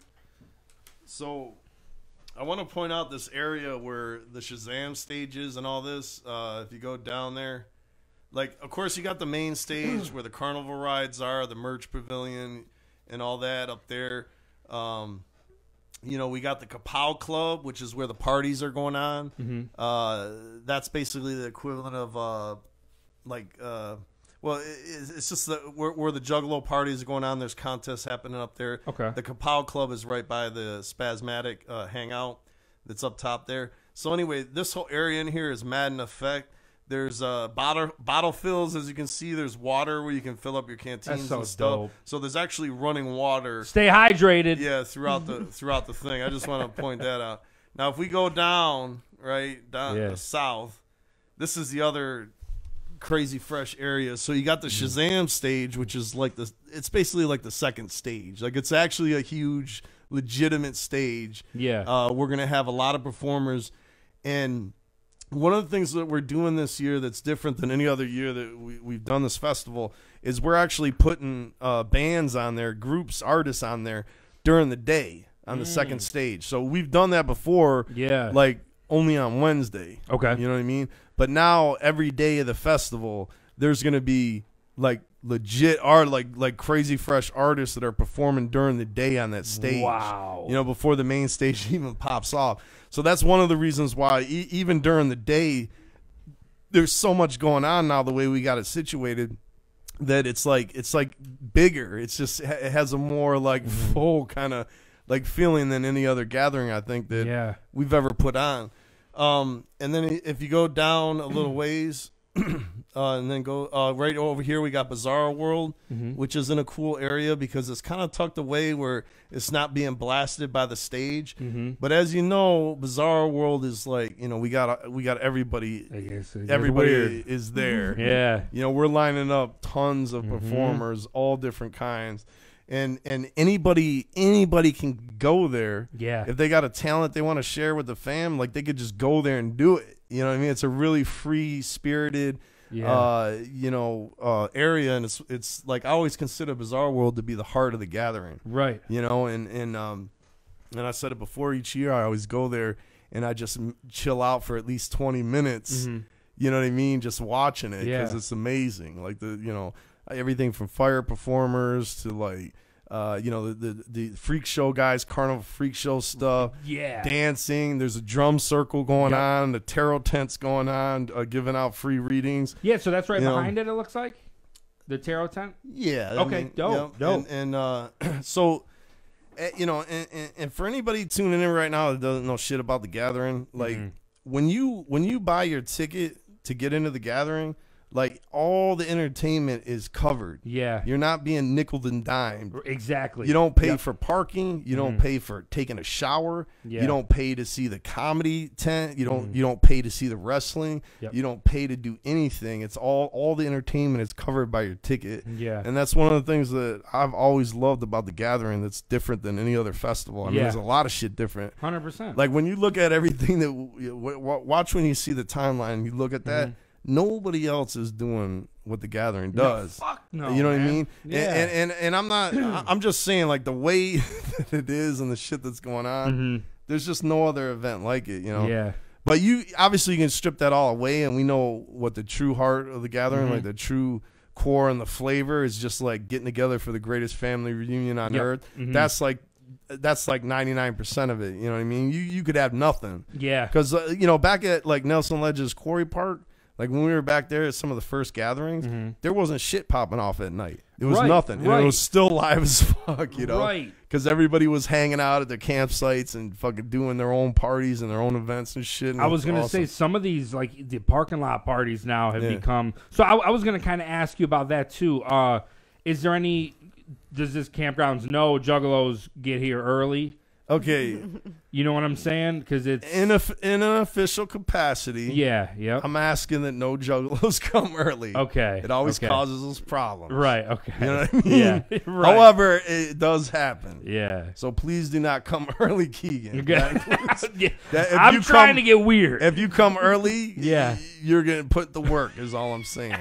So I want to point out this area where the Shazam stage is and all this. Uh, if you go down there, like, of course, you got the main stage where the carnival rides are, the merch pavilion, and all that up there. Um, you know, we got the Kapow Club, which is where the parties are going on. Mm-hmm. Uh, that's basically the equivalent of, uh, like, uh, well, it, it's just the, where, where the Juggalo parties are going on. There's contests happening up there. Okay. The Kapow Club is right by the Spasmatic uh, Hangout that's up top there. So anyway, this whole area in here is Madden Effect. There's uh, bottle bottle fills, as you can see. There's water where you can fill up your canteens That's so and stuff. dope. So there's actually running water. Stay hydrated. Yeah, throughout the throughout the thing. I just want to point that out. Now, if we go down, right down Yeah. the south, this is the other crazy fresh area. So you got the Shazam stage, which is like the it's basically like the second stage. Like it's actually a huge, legitimate stage. Yeah. Uh, we're gonna have a lot of performers, and one of the things that we're doing this year that's different than any other year that we, we've done this festival is we're actually putting uh, bands on there, groups, artists on there during the day on the second stage. So we've done that before, Yeah. like only on Wednesday. Okay. You know what I mean? But now every day of the festival, there's going to be like legit art, like like crazy fresh artists that are performing during the day on that stage. Wow. You know, before the main stage even pops off. So that's one of the reasons why e- even during the day, there's so much going on now the way we got it situated that it's like it's like bigger. It's just it has a more like full kind of like feeling than any other gathering I think that Yeah. we've ever put on. Um, and then if you go down a little ways, uh, and then go uh, right over here, we got Bizarre World, Mhm. which is in a cool area because it's kind of tucked away where it's not being blasted by the stage. Mhm. But as you know, Bizarre World is like, you know, we got we got everybody. I guess it gets Everybody weird. is there. Yeah. You know, we're lining up tons of Mhm. performers, all different kinds. And and anybody anybody can go there. Yeah. If they got a talent they want to share with the fam, like they could just go there and do it. You know what I mean? It's a really free spirited Yeah. uh, you know, uh, area, and it's it's like I always consider Bizarre World to be the heart of the gathering. Right. You know, and and um and I said it before, each year I always go there and I just m- chill out for at least twenty minutes. Mhm. You know what I mean? Just watching it because Yeah. it's amazing. Like the, you know, everything from fire performers to like, uh, you know, the, the the freak show guys, carnival freak show stuff, Yeah. dancing. There's a drum circle going Yep. on, the tarot tents going on, uh, giving out free readings. Yeah, so that's right You know. behind it, it looks like? The tarot tent? Yeah. Okay, dope, dope. And, and uh, so, eh, you know, and, and, and for anybody tuning in right now that doesn't know shit about the gathering, like Mhm. when you when you buy your ticket to get into the gathering, like all the entertainment is covered. Yeah. You're not being nickel and dimed. Exactly. You don't pay Yep. for parking. You don't Mhm. pay for taking a shower. Yeah. You don't pay to see the comedy tent. You don't. Mhm. You don't pay to see the wrestling. Yep. You don't pay to do anything. It's all all the entertainment is covered by your ticket. Yeah. And that's one of the things that I've always loved about the gathering. That's different than any other festival. I mean, Yeah. there's a lot of shit different. one hundred percent. Like when you look at everything that w- w- watch when you see the timeline, you look at that. Mhm. Nobody else is doing what the gathering does. No, fuck no. You know what I man. mean? Yeah. And, and and and I'm not. I- I'm just saying, like the way that it is and the shit that's going on. Mhm. There's just no other event like it. You know. Yeah. But you obviously you can strip that all away, and we know what the true heart of the gathering, Mhm. like the true core and the flavor, is just like getting together for the greatest family reunion on Yep. earth. Mhm. That's like. That's like ninety-nine percent of it. You know what I mean? You you could have nothing. Yeah. Because, uh, you know, back at, like, Nelson Ledge's Quarry Park, like, when we were back there at some of the first gatherings, Mhm. there wasn't shit popping off at night. It was Right, nothing. And right. it was still live as fuck, you know? Right. Because everybody was hanging out at their campsites and fucking doing their own parties and their own events and shit. And I was it's gonna awesome. say some of these, like the parking lot parties, now have Yeah. become. So I, I was gonna kind of ask you about that too. Uh, is there any? Does this campgrounds know Juggalos get here early? Okay, You know what I'm saying? Because it's in, a, in an official capacity, yeah, yep. I'm asking that no juggalos come early. Okay, It always okay. causes us problems. Right. Okay. You know what I mean? Yeah. Right. However, it does happen. Yeah. So please do not come early, Keegan. Okay. Yeah. That- if I'm you trying come- to get weird. If you come early, Yeah. y- you're gonna put the work. Is all I'm saying.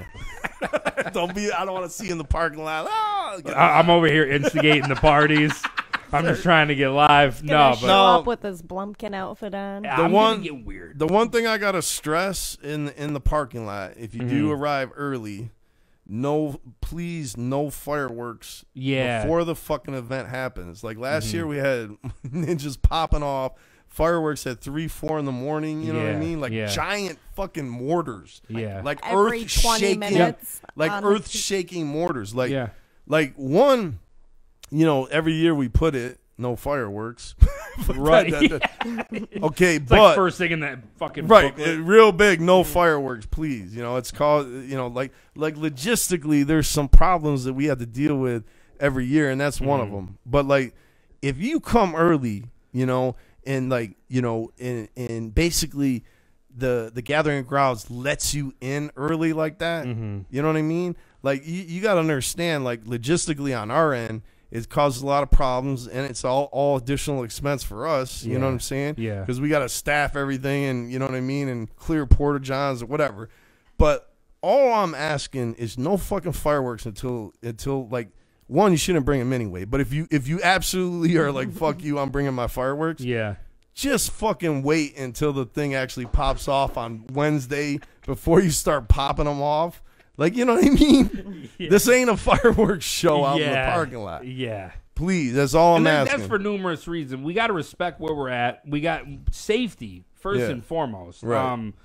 Don't be. I don't want to see you in the parking lot. Oh, get I, I'm over here instigating the parties. I'm just trying to get live. Gonna No, show but No. up with his Blumpkin outfit on. Yeah, The I'm one- gonna get weird. The one thing I gotta stress in in the parking lot, if you do Mhm. arrive early, no, please, no fireworks Yeah. before the fucking event happens. Like last Mhm. year, we had ninjas popping off fireworks at three, four in the morning. You know what I Yeah, mean? Like yeah. giant fucking mortars. Yeah. Like Every earth twenty shaking, minutes. like on the earth t- shaking mortars. Like yeah. like one, you know, every year we put it no fireworks. But Right. that- that- okay, It's but like first thing in that fucking right, booklet. uh, real big, no fireworks, please. You know, it's called. You know, like like logistically, there's some problems that we have to deal with every year, and that's one of Mhm. them. But like, if you come early, you know, and like you know, and and basically, the the gathering grounds lets you in early like that. Mhm. You know what I mean? Like you, you got to understand, like logistically on our end, it causes a lot of problems, and it's all all additional expense for us. You know Yeah. what I'm saying? Yeah. Because we got to staff everything, and you know what I mean, and clear porta johns or whatever. But all I'm asking is no fucking fireworks until until like one, you shouldn't bring them anyway. But if you if you absolutely are like fuck you, I'm bringing my fireworks. Yeah. Just fucking wait until the thing actually pops off on Wednesday before you start popping them off. Like, you know what I mean? Yeah. This ain't a fireworks show out in the Yeah. parking lot. Yeah. Please, that's all I'm And that- asking. that's for numerous reasons. We got to respect where we're at. We got safety first Yeah. and foremost. Right. Um,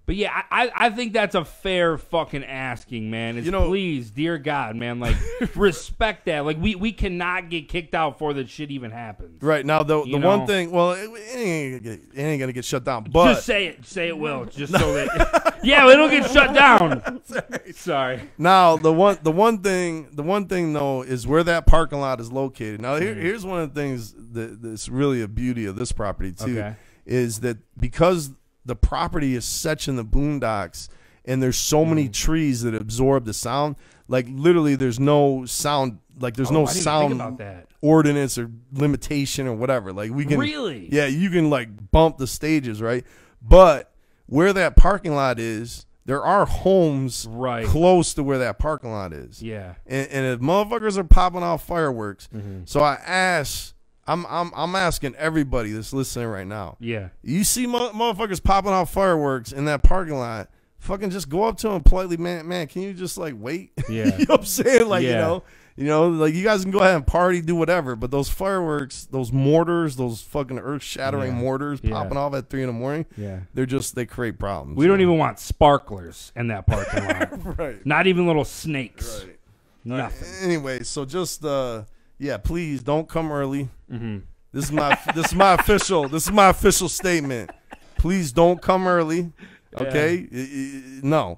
But yeah, I, I I think that's a fair fucking asking, man. It's You know- please, dear God, man, like respect that. Like we, we cannot get kicked out before that shit even happens. Right now, the You the one know? thing, well, it, it ain't gonna get, it ain't gonna get shut down. But Just say it. Say it will. Just so that yeah, it'll get shut down. Sorry. now the one the one thing the one thing though is where that parking lot is located. Now here, here's one of the things that that's really a beauty of this property too, Okay. is that because the property is such in the boondocks and there's so many trees that absorb the sound, like literally there's no sound, like there's Oh, no I didn't think sound about that. ordinance or limitation or whatever. Like we can Really? yeah, you can like bump the stages, right? But where that parking lot is, there are homes Right. close to where that parking lot is. Yeah. And, and if motherfuckers are popping off fireworks, Mm-hmm. so I ask, I'm I'm I'm asking everybody that's listening right now. Yeah. You see mo- motherfuckers popping off fireworks in that parking lot, fucking just go up to them politely, man, man, can you just like wait? Yeah. You know what I'm saying? Like, you Yeah. know, you know, like you guys can go ahead and party, do whatever, but those fireworks, those mortars, those fucking earth-shattering Yeah. mortars Yeah. popping off at three in the morning, Yeah. they're just, they create problems. We don't even want sparklers in that parking lot. Right. Not even little snakes. Right. Nothing. Anyway, so just, uh, yeah, please don't come early. Mm-hmm. This is my this is my official this is my official statement. Please don't come early. Okay? I- I- no.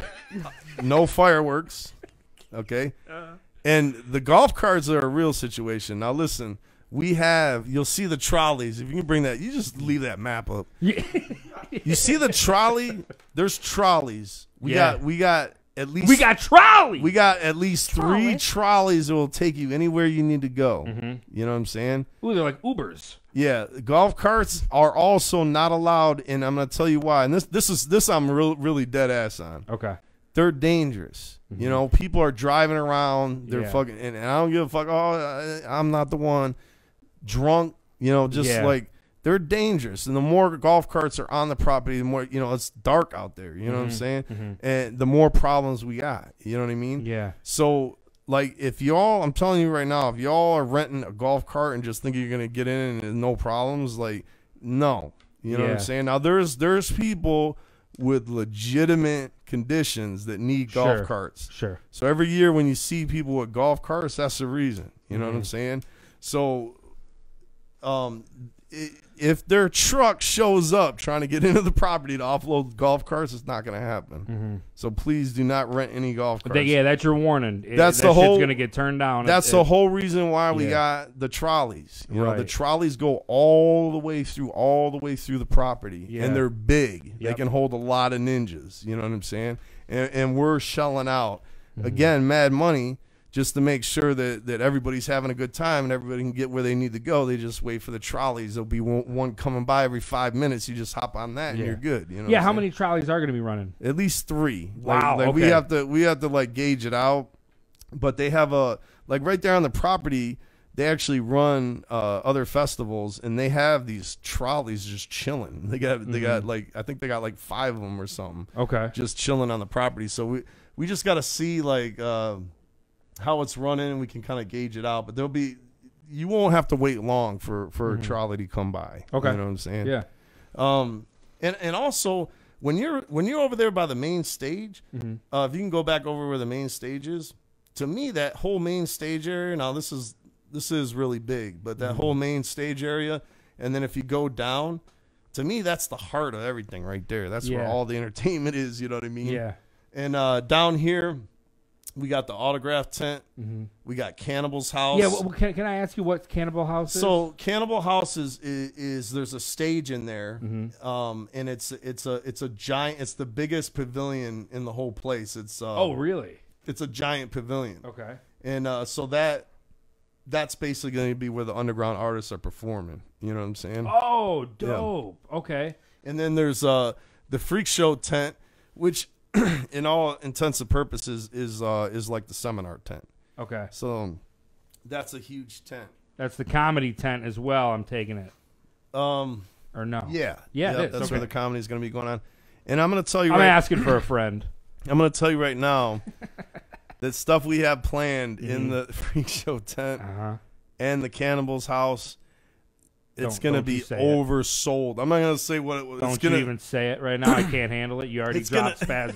No fireworks. Okay? And the golf carts are a real situation. Now listen, we have you'll see the trolleys. If you can bring that, you just leave that map up. Yeah. You see the trolley? There's trolleys. We Yeah. got we got at least We got trolley. we got at least three Trolley? trolleys that will take you anywhere you need to go. You know what I'm saying? Ooh, they're like Ubers. Yeah, golf carts are also not allowed, and I'm gonna tell you why. And this this is this I'm real, really dead ass on. Okay. They're dangerous. You know, people are driving around. They're Yeah. fucking, and, and I don't give a fuck. Oh, I, I'm not the one. Drunk. You know, just Yeah. like they're dangerous. And the more golf carts are on the property, the more you know it's dark out there. You know what I'm saying? And the more problems we got. You know what I mean? Yeah. So, like, if y'all, I'm telling you right now, if y'all are renting a golf cart and just think you're gonna get in and no problems, like, no, you know what Yeah. I'm saying? Now, there's there's people with legitimate conditions that need golf Sure. carts. Sure. So every year when you see people with golf carts, that's the reason. You know what I'm Mm-hmm. saying? So, um, i if their truck shows up trying to get into the property to offload golf carts, it's not going to happen. So please do not rent any golf carts. But yeah, that's your warning. It- That's that the shit's whole- gonna get turned down. That's It- the it- whole reason why we Yeah. got the trolleys. You know, the Right. trolleys go all the way through, all the way through the property, Yeah. and they're big. They Yep. can hold a lot of ninjas. You know what I'm saying? And, and we're shelling out Mm-hmm. again, mad money just to make sure that that everybody's having a good time and everybody can get where they need to go. They just wait for the trolleys. There'll be one, one coming by every five minutes. You just hop on that and Yeah. you're good. You know? Yeah. what how I'm many trolleys are gonna be running? saying? At least three. Like- Wow, Like, we okay. have to we have to like gauge it out. But they have a like right there on the property. They actually run uh, other festivals, and they have these trolleys just chilling. They got they Mm-hmm. got like I think they got like five of them or something, Okay. just chilling on the property. So we we just got to see like uh, how it's running, and we can kind of gauge it out. But there'll be you won't have to wait long for for a trolley to come by. Okay. You know what I'm saying? Yeah. Um, and and also when you're when you're over there by the main stage, uh, if you can go back over where the main stage is, to me that whole main stage area. Now this is this is really big, but that whole main stage area, and then if you go down, to me that's the heart of everything right there. That's where Yeah. all the entertainment is. You know what I mean? Yeah. And uh, down here, we got the autograph tent. We got Cannibal's house. Yeah. Well, can, can I ask you what Cannibal House is? So Cannibal House is, is is there's a stage in there, Mm-hmm. um, and it's it's a it's a giant. It's the biggest pavilion in the whole place. It's uh, Oh, really? it's a giant pavilion, Okay. and uh, so that that's basically going to be where the underground artists are performing. You know what I'm saying? Oh, dope. Okay. And then there's uh the Freak Show tent, which in all intents and purposes is uh is like the seminar tent. Okay. So um, that's a huge tent. That's the comedy tent as well. I'm taking it. Um, Or no? yeah, Yeah, it Yep, is. that's Okay. where the comedy is going to be going on. And I'm going to tell you I'm right asking for a friend. I'm going to tell you right now that stuff we have planned in Mm-hmm. the Freak Show tent Uh huh. and the Cannibal's house, it's Don't- gonna don't you be say it. oversold. I'm not gonna say what it was. Don't it's gonna, you even say it right now. I can't handle it. You already It's dropped gonna-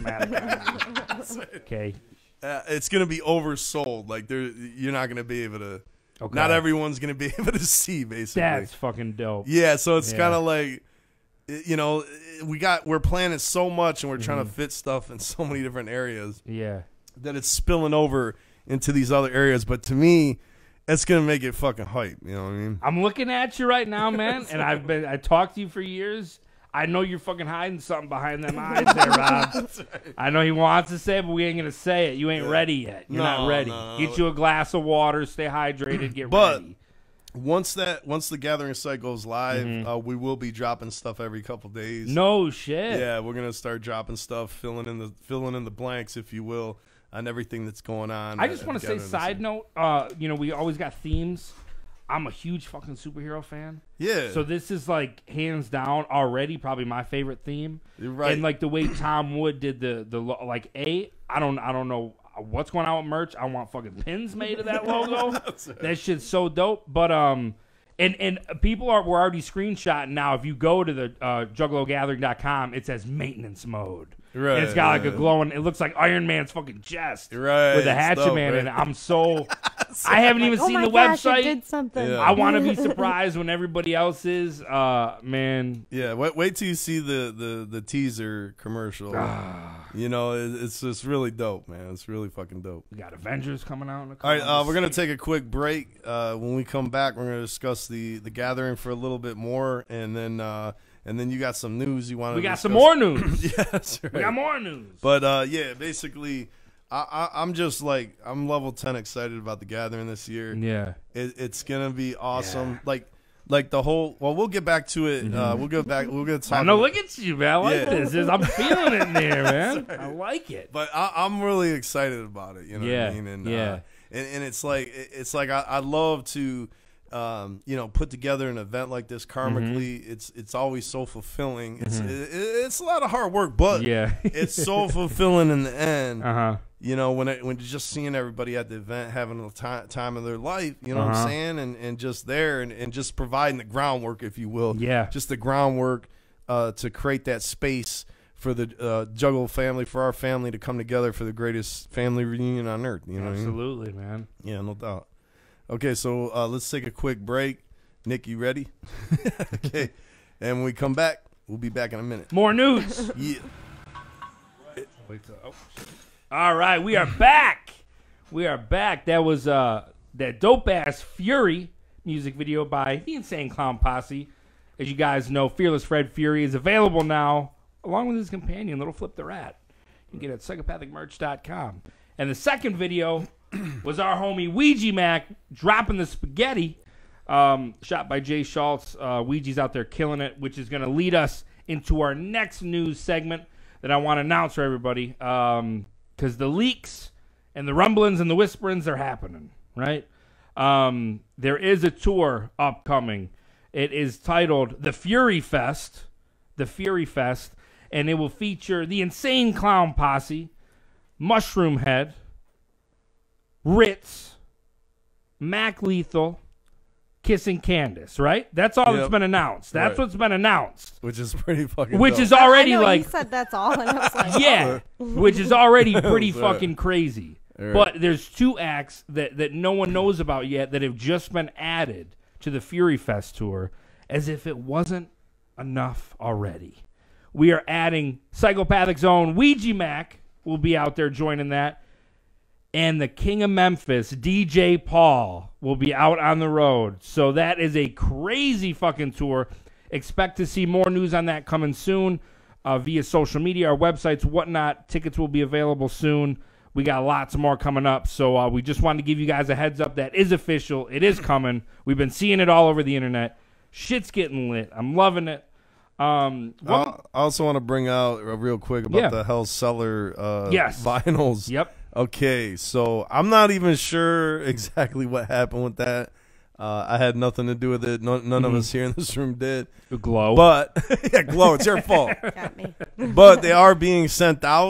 spasmatic. Okay. uh, it's gonna be oversold. Like there, you're not gonna be able to. Okay. Not everyone's gonna be able to see. Basically, That's fucking dope. yeah. So it's Yeah. kind of like, you know, we got we're planning so much and we're trying Mm-hmm. to fit stuff in so many different areas Yeah. that it's spilling over into these other areas. But to me, it's gonna make it fucking hype. You know what I mean? I'm looking at you right now, man, and I've been I talked to you for years. I know you're fucking hiding something behind them eyes there, Rob. I know he wants to say it, but we ain't gonna say it. You ain't ready yet. You're No, not ready. no, no. Get you a glass of water, stay hydrated, get But- ready. Once that once the gathering site goes live, uh, we will be dropping stuff every couple days. Mm-hmm. No shit. Yeah, we're gonna start dropping stuff, filling in the filling in the blanks, if you will, on everything that's going on. I at- just at want to the say, gathering side site. note, uh, you know, we always got themes. I'm a huge fucking superhero fan. Yeah. So this is like hands down already probably my favorite theme. You're right. And like the way Tom Wood did the the lo- like a I don't I don't know what's going on with merch. I want fucking pins made of that logo. That shit's so dope. But um and and people are we're already screenshotting now. If you go to the uh, juggalo gathering dot com, it says maintenance mode. Right, And it's got like a right. glowing. It looks like Iron Man's fucking chest Right, with a it's Hatchet dope, Man, right? and I'm so. I haven't even Oh seen my the gosh, website. it did something. Yeah. I want to be surprised when everybody else is. Uh, man, Yeah, wait, wait till you see the, the, the teaser commercial. Ah. You know, it, it's just really dope, man. It's really fucking dope. we got Avengers coming out in a couple All right, uh, months. we're gonna take a quick break. Uh, when we come back, we're gonna discuss the, the gathering for a little bit more, and then uh, and then you got some news you want. We got some more news. Yeah, that's right. We got more news. But uh, yeah, basically, I, I, I'm just like I'm level ten excited about the gathering this year. Yeah, It, it's gonna be awesome. Yeah. Like like the whole. Well, we'll get back to it. Uh, we'll go back. We'll get I talking. know. Look at you, man. I like Yeah. this. This- I'm feeling it in there, man. I like it. But I, I'm really excited about it. You know Yeah, what I mean? And, yeah. Uh, and, and it's like it- it's like I, I love to, um, you know, put together an event like this karmically. Mm-hmm. It's it's always so fulfilling. It's it, it's a lot of hard work, but Yeah. it's so fulfilling in the end. Uh huh. You know, when it, when just seeing everybody at the event having the time time of their life. You know what Uh-huh. I'm saying? And and just there and, and just providing the groundwork, if you will. Yeah. Just the groundwork uh, to create that space for the uh, Juggle family, for our family to come together for the greatest family reunion on earth. You know what I mean? Absolutely, man. Yeah, no doubt. Okay, so uh, let's take a quick break. Nick, you ready? Okay. And when we come back, we'll be back in a minute. More news. Yeah. Wait till, oh, shit. All right, we are back. We are back. That was uh that dope ass Fury music video by the Insane Clown Posse. As you guys know, Fearless Fred Fury is available now, along with his companion, Little Flip the Rat. You can get it at psychopathic merch dot com. And the second video was our homie Ouija Mac dropping the spaghetti, um, shot by Jay Schultz. Uh, Ouija's out there killing it, which is going to lead us into our next news segment that I want to announce for everybody. Um, because the leaks and the rumblings and the whisperings are happening, right? Um, there is a tour upcoming. It is titled The Fury Fest, The Fury Fest, and it will feature the Insane Clown Posse, Mushroom Head, Ritz, Mac Lethal, Kissing Candace, right? That's all Yep. that's been announced. That's Right. w's been announced. Which is pretty fucking Which dope. is already I know, like he said that's all, and I was like, yeah, which is already pretty Sorry. fucking crazy. Right. But there's two acts that, that no one knows about yet that have just been added to the Fury Fest tour as if it wasn't enough already. We are adding Psychopathic's own Ouija Mac will be out there joining that. And the King of Memphis, D J Paul, will be out on the road. So that is a crazy fucking tour. Expect to see more news on that coming soon uh, via social media, our websites, whatnot. Tickets will be available soon. We got lots more coming up. So uh, we just wanted to give you guys a heads up that is official. It is coming. We've been seeing it all over the internet. Shit's getting lit. I'm loving it. Um, what- I I also want to bring out uh, real quick about Yeah. the Hell's Cellar uh, Yes. vinyls. Yep. Okay, so I'm not even sure exactly what happened with that. Uh, I had nothing to do with it. None, none Mm-hmm. of us here in this room did. The glow. But yeah, Glow, it's your fault. got me. But they are being sent out.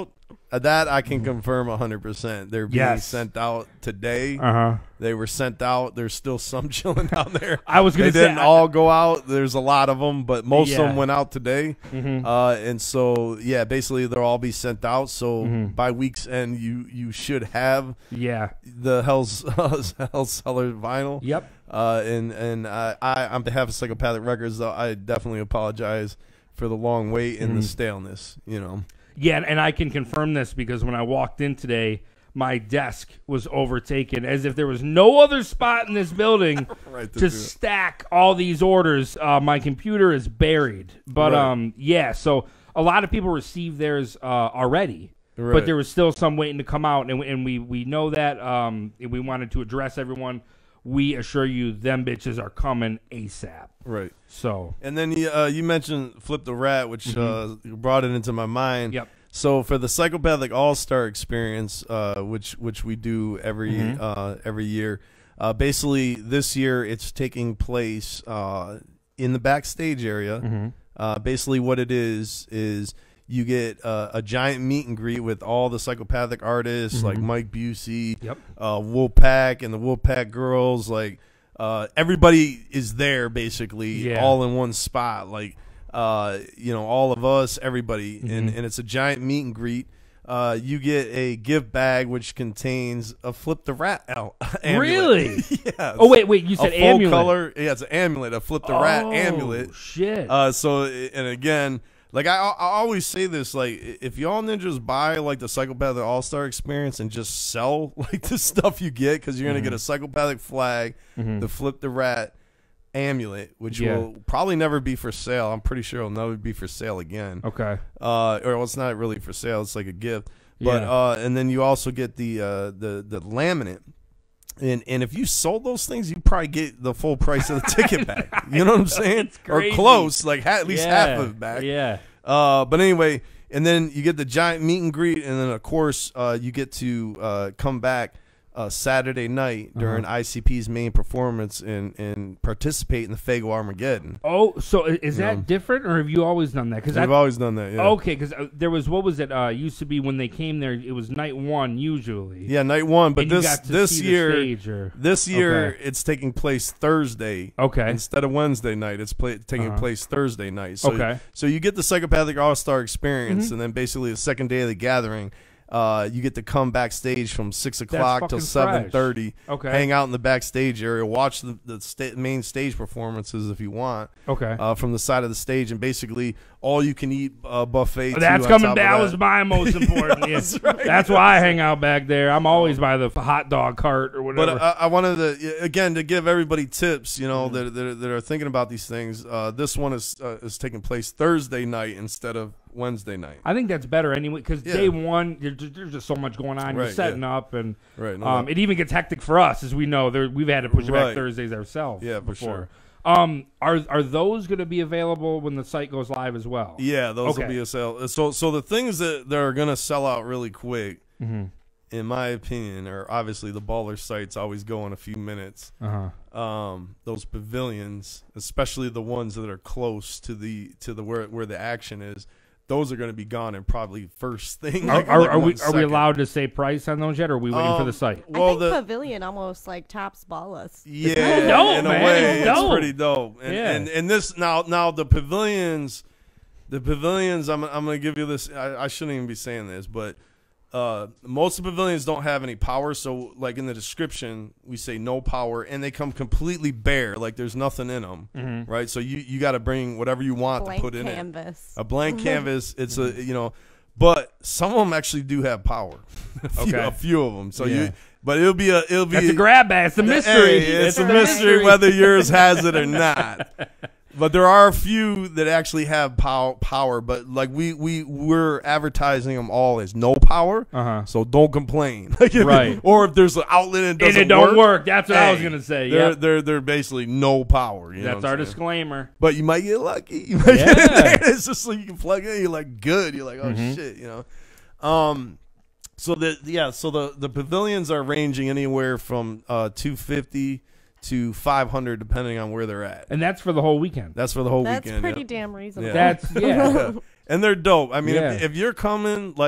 Uh, that I can confirm one hundred percent. They're being Yes. sent out today. Uh huh. They were sent out. There's still some chilling down there. I was They gonna say didn't I- all go out. There's a lot of them, but most of Yeah. them went out today. Mhm. Uh, and so, yeah, basically they'll all be sent out. So Mhm. by week's end, you you should have Yeah. the Hell's Hell's Cellar vinyl. Yep. Uh, and and I, I, on behalf of Psychopathic Records, though, I definitely apologize for the long wait and Mhm. the staleness. You know. Yeah, and I can confirm this because when I walked in today, my desk was overtaken as if there was no other spot in this building Right, to to do it. stack all these orders. Uh, my computer is buried. But Right. um, yeah, so a lot of people received theirs uh, already. Right. But there was still some waiting to come out, and, and we, we know that, um, and we wanted to address everyone. We assure you, them bitches are coming ASAP. Right. So, And then you, uh, you mentioned Flip the Rat, which uh, brought it into my mind. yep. So for the Psychopathic All Star Experience, uh, which which we do every Mhm. uh, every year, uh, basically this year it's taking place uh, in the backstage area. Mm-hmm. Uh, basically, what it is is you get uh, a giant meet and greet with all the Psychopathic artists like Mhm. Mike Busey, Yep. uh, Wolfpack, and the Wolfpack girls. Like uh, everybody is there basically, Yeah. all in one spot. Like uh, you know, all of us, everybody, and Mhm. and it's a giant meet and greet. Uh, you get a gift bag which contains a Flip the Rat al- amulet. Really? Yeah. Oh, wait, wait. You a said full amulet. color. Yeah, it's an amulet, a Flip the Rat Oh, amulet. shit. Uh, so and again, like I, I always say this, like if y'all ninjas buy like the Psychopathic All Star Experience and just sell like the stuff you get, because you're gonna get a Psychopathic flag, Mhm. the Flip the Rat amulet, which Yeah. will probably never be for sale. I'm pretty sure it'll never be for sale again. Okay. Uh, or well, it's not really for sale. It's like a gift. But Yeah. uh, and then you also get the uh, the the laminate. And and if you sold those things, you probably get the full price of the ticket back. You know what I'm saying? It's Or crazy. close, like ha- at least Yeah. half of it back. Yeah. Uh, but anyway, and then you get the giant meet and greet, and then of course uh, you get to uh, come back uh, Saturday night during Uh-huh. I C P's main performance and and participate in the Fago Armageddon. Oh, so i- is that Yeah. different, or have you always done that? Because We've always done that. Yeah. okay, because uh, there was what was it? Uh, used to be when they came there, it was night one usually. Yeah, night one. But And you this got to this see the year. stage or- This year, Okay. it's taking place Thursday. Okay. Instead of Wednesday night, it's play, taking Uh-huh. place Thursday night. So, Okay. So you get the Psychopathic All Star Experience, Mhm. and then basically the second day of the gathering, uh, you get to come backstage from six o'clock till fucking seven thirty. Okay. Hang out in the backstage area, watch the the sta- main stage performances if you want. Okay. Uh, from the side of the stage, and basically all you can eat uh, buffet. too, That's on coming top of down. That that. was my most important. Yeah, That's right. That's why I hang out back there. I'm always by the hot dog cart or whatever. But uh, I, I wanted to again to give everybody tips, you know, Mm-hmm. that, that that are thinking about these things. Uh, this one is uh, is taking place Thursday night instead of Wednesday night. I think that's better anyway because Yeah. day one, there- there's just so much going on. You're Right, setting yeah. up, and Right. No, um, no. it even gets hectic for us, as we know. There, we've had to push it back Right. Thursdays ourselves. Yeah, for before. sure. Um, are are those going to be available when the site goes live as well? Yeah, those will Okay. be a sale. So so the things that, that are gonna sell out really quick, Mm-hmm. in my opinion, are obviously the baller sites always go in a few minutes. Uh huh. Um, those pavilions, especially the ones that are close to the to the where where the action is, those are going to be gone in probably first thing. Are, like- are, like are we one are we second. allowed to say price on those yet, or are we waiting for Um, the site? I Well, think the Pavilion almost like tops Ballas. yeah, dope, in a man. way, It's it's dope. pretty dope. And, Yeah. and and this now now the pavilions, the pavilions. I'm I'm gonna give you this. I, I shouldn't even be saying this, but uh, most of the pavilions don't have any power. So like in the description, we say no power, and they come completely bare. Like there's nothing in them, Mm-hmm. right? So you you got to bring whatever you want Blank to put in it. canvas. A blank canvas. It's a you know, but some of them actually do have power. a, few, Okay. a few of them. So Yeah. you, but it'll be a it'll be That's a grab bag. It's a mystery. Hey, it's, a the mystery whether yours has it or not. But there are a few that actually have pow- power. But like we we we're advertising them all as no power. Uh huh. So don't complain. Like if- Right. Or if there's an outlet and it And doesn't it don't work, work. That's what I was hey, gonna say. They're Yeah. they're they're basically no power. You know That's what our I'm saying? disclaimer. But you might get lucky. You might get in Yeah. there. It's just like you can plug in. You're like good. You're like oh Mhm. shit. You know. Um. So the yeah. So the the pavilions are ranging anywhere from uh two fifty to five hundred depending on where they're at. And that's for the whole weekend. That's for the whole That's weekend. pretty yeah. damn reasonable. Yeah. That's yeah. And they're dope. I mean, Yeah. if, if you're coming like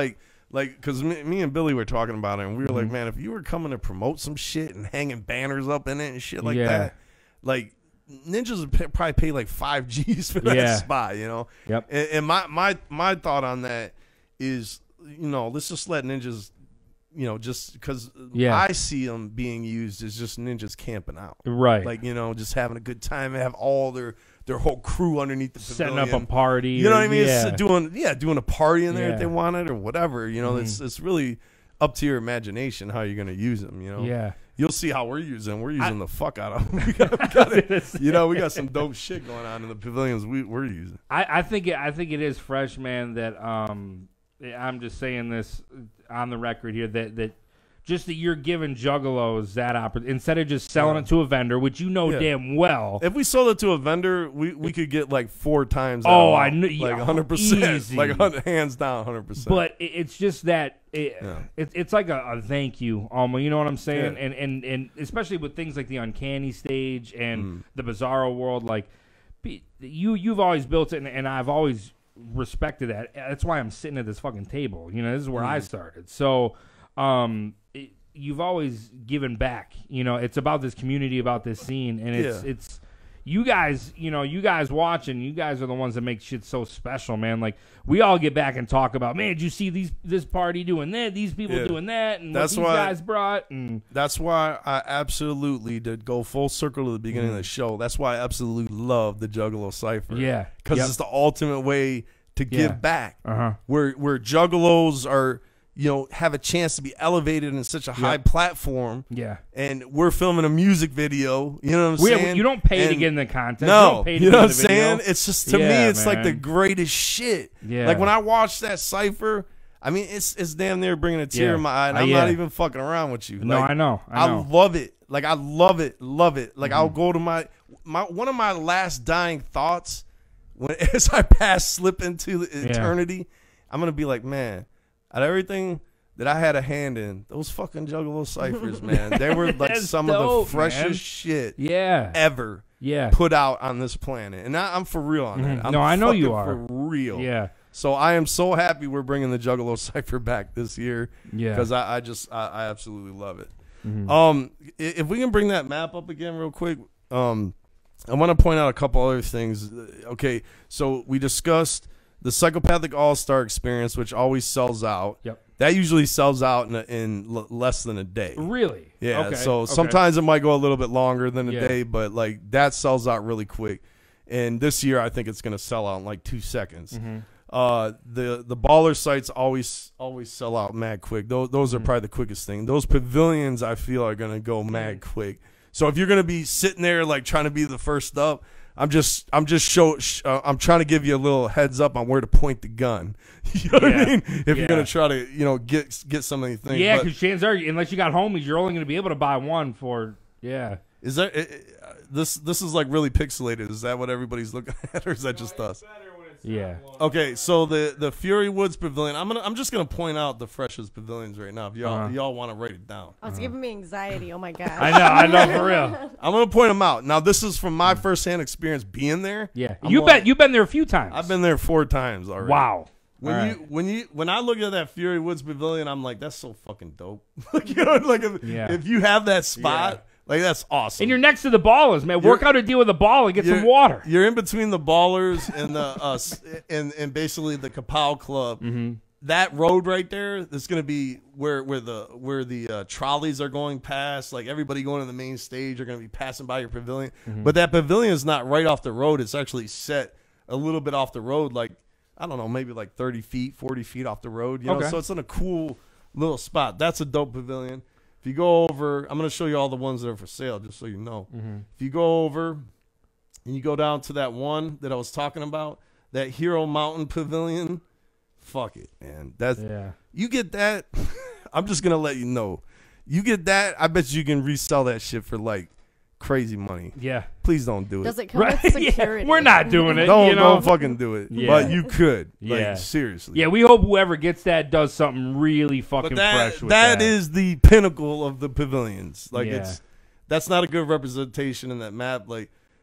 Like, because me, me and Billy were talking about it, and we were Mm-hmm. like, man, if you were coming to promote some shit and hanging banners up in it and shit like Yeah. that, like, Ninjas would pay, probably pay like five G's for that Yeah. spot, you know? Yep. And, and my, my, my thought on that is, you know, let's just let Ninjas, you know, just because Yeah. I see them being used as just Ninjas camping out. Right. Like, you know, just having a good time, have all their their whole crew underneath the setting pavilion. up a party. You know or- what I mean? Yeah. It's doing yeah, doing a party in there Yeah. if they wanted or whatever. You know, Mhm. it's it's really up to your imagination how you're gonna use them. You know, Yeah. you'll see how we're using. We're using I- the fuck out of them. We got, we got it. You know, we got some dope shit going on in the pavilions we we're using. I, I think it, I think it is fresh, man. That um, I'm just saying this on the record here. That that just that you're giving juggalos that opportunity instead of just selling it to a vendor, which you know Yeah. damn well. If we sold it to a vendor, we, we could get like four times. That Oh, amount. I kn- like yeah, hundred percent, easy. like hun- hands down, hundred percent. But it, it's just that it, Yeah. it, it's like a, a thank you, almost. You know what I'm saying? Yeah. And, and and especially with things like the Uncanny Stage and Mm. the Bizarro World, like be- you you've always built it, and, and I've always respected that. That's why I'm sitting at this fucking table. You know, this is where I Mm. started. So, um. It, you've always given back. You know, it's about this community, about this scene, and it's Yeah. it's you guys. You know, you guys watching. You guys are the ones that make shit so special, man. Like we all get back and talk about, man, did you see these this party doing that, these people Yeah. doing that, and That's what these why- guys brought, and That's why I absolutely did go full circle to the beginning of the show. That's why I absolutely love the Juggalo Cipher. yeah, because Yep. it's the ultimate way to give Yeah. back. uh huh, Where where Juggalos are, you know, have a chance to be elevated in such a high platform, yeah. and we're filming a music video. You know what I'm We, saying? you don't pay to And- get in the content. No, you, don't pay to you be know in what I'm the video. saying? It's just to me, Yeah, it's like the man. greatest shit. Yeah. Like when I watch that cipher, I mean, it's it's damn near bringing a tear Yeah. in my eye, and Uh, I'm yeah. not even fucking around with you. No, Like, I know, I know. love it. Like I love it, love it. Like I'll Mm-hmm. go to my my one of my last dying thoughts when as I pass slip into eternity, I'm gonna be like, man, out of everything that I had a hand in, those fucking Juggalo ciphers, man, they were like That's some of dope, the freshest man. shit yeah, ever yeah, put out on this planet, and I, I'm for real on Mhm. that. I'm No, I know you fucking are. for real. yeah, So I am so happy we're bringing the Juggalo cipher back this year yeah. because I, I just I, I absolutely love it. Mhm. Um, i- if we can bring that map up again real quick, um, I want to point out a couple other things. Okay, so we discussed the Psychopathic All Star Experience, which always sells out. Yep. That usually sells out in, a, in l- less than a day. Really? Yeah. Okay. So okay. sometimes it might go a little bit longer than a Yeah. day, but like that sells out really quick. And this year, I think it's going to sell out in like two seconds. Mhm. Uh, the the baller sites always always sell out mad quick. Those those are Mhm. probably the quickest thing. Those pavilions I feel are gonna go mad quick. So if you're gonna be sitting there like trying to be the first up, I'm just I'm just show sh- uh, I'm trying to give you a little heads up on where to point the gun. You know what Yeah. I mean? If Yeah. you're gonna try to you know get get some of these things. Yeah, But because chances are, unless you got homies, you're only going to be able to buy one for yeah. is that uh, this this is like really pixelated? Is that what everybody's looking at, or is that just us? Yeah. Okay, so the the Fury Woods Pavilion. I'm gonna I'm just gonna point out the freshest pavilions right now. If y'all Uh-huh. y'all want to write it down, Oh, it's giving me anxiety. Oh my god. I know, I know for real. I'm gonna point them out. Now this is from my firsthand experience being there. Yeah, I'm you like- bet. You've been there a few times. I've been there four times already. Wow. When All you right. when you when I look at that Fury Woods Pavilion, I'm like, that's so fucking dope. Like you know, like if, Yeah. if you have that spot, Yeah. like that's awesome. And you're next to the ballers, man. Work You're- out a deal with the ball and get some You're- water. You're in between the ballers and the uh s- and and basically the Kapow Club. Mm-hmm. That road right there, that's gonna be where where the where the uh, trolleys are going past. Like everybody going to the main stage are gonna be passing by your pavilion. Mm-hmm. But that pavilion is not right off the road. It's actually set a little bit off the road, like I don't know, maybe like thirty feet, forty feet off the road. You know, Okay. so it's in a cool little spot. That's a dope pavilion. If you go over, I'm gonna show you all the ones that are for sale, just so you know. Mm-hmm. If you go over and you go down to that one that I was talking about, that Hero Mountain Pavilion, fuck it, man. That's Yeah. you get that. I'm just gonna let you know. You get that, I bet you can resell that shit for like crazy money. Yeah. Please don't do it. Does it come Right. with Yeah. security? We're not doing it. don't you know? don't fucking do it. Yeah. But you could. Yeah. Like seriously. Yeah, we hope whoever gets that does something really fucking But that fresh with that that. is the pinnacle of the pavilions. Like Yeah. it's that's not a good representation in that map. Like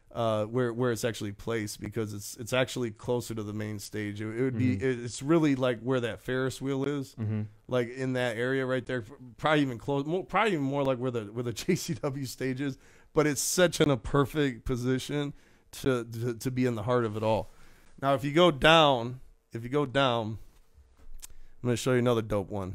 uh, where where it's actually placed because it's it's actually closer to the main stage. It, it would be Mm-hmm. it, it's really like where that Ferris wheel is, Mm-hmm. like in that area right there. Probably even close, more, probably even more like where the where the J C W stage is. But it's such in a perfect position to, to to be in the heart of it all. Now, if you go down, if you go down, I'm going to show you another dope one.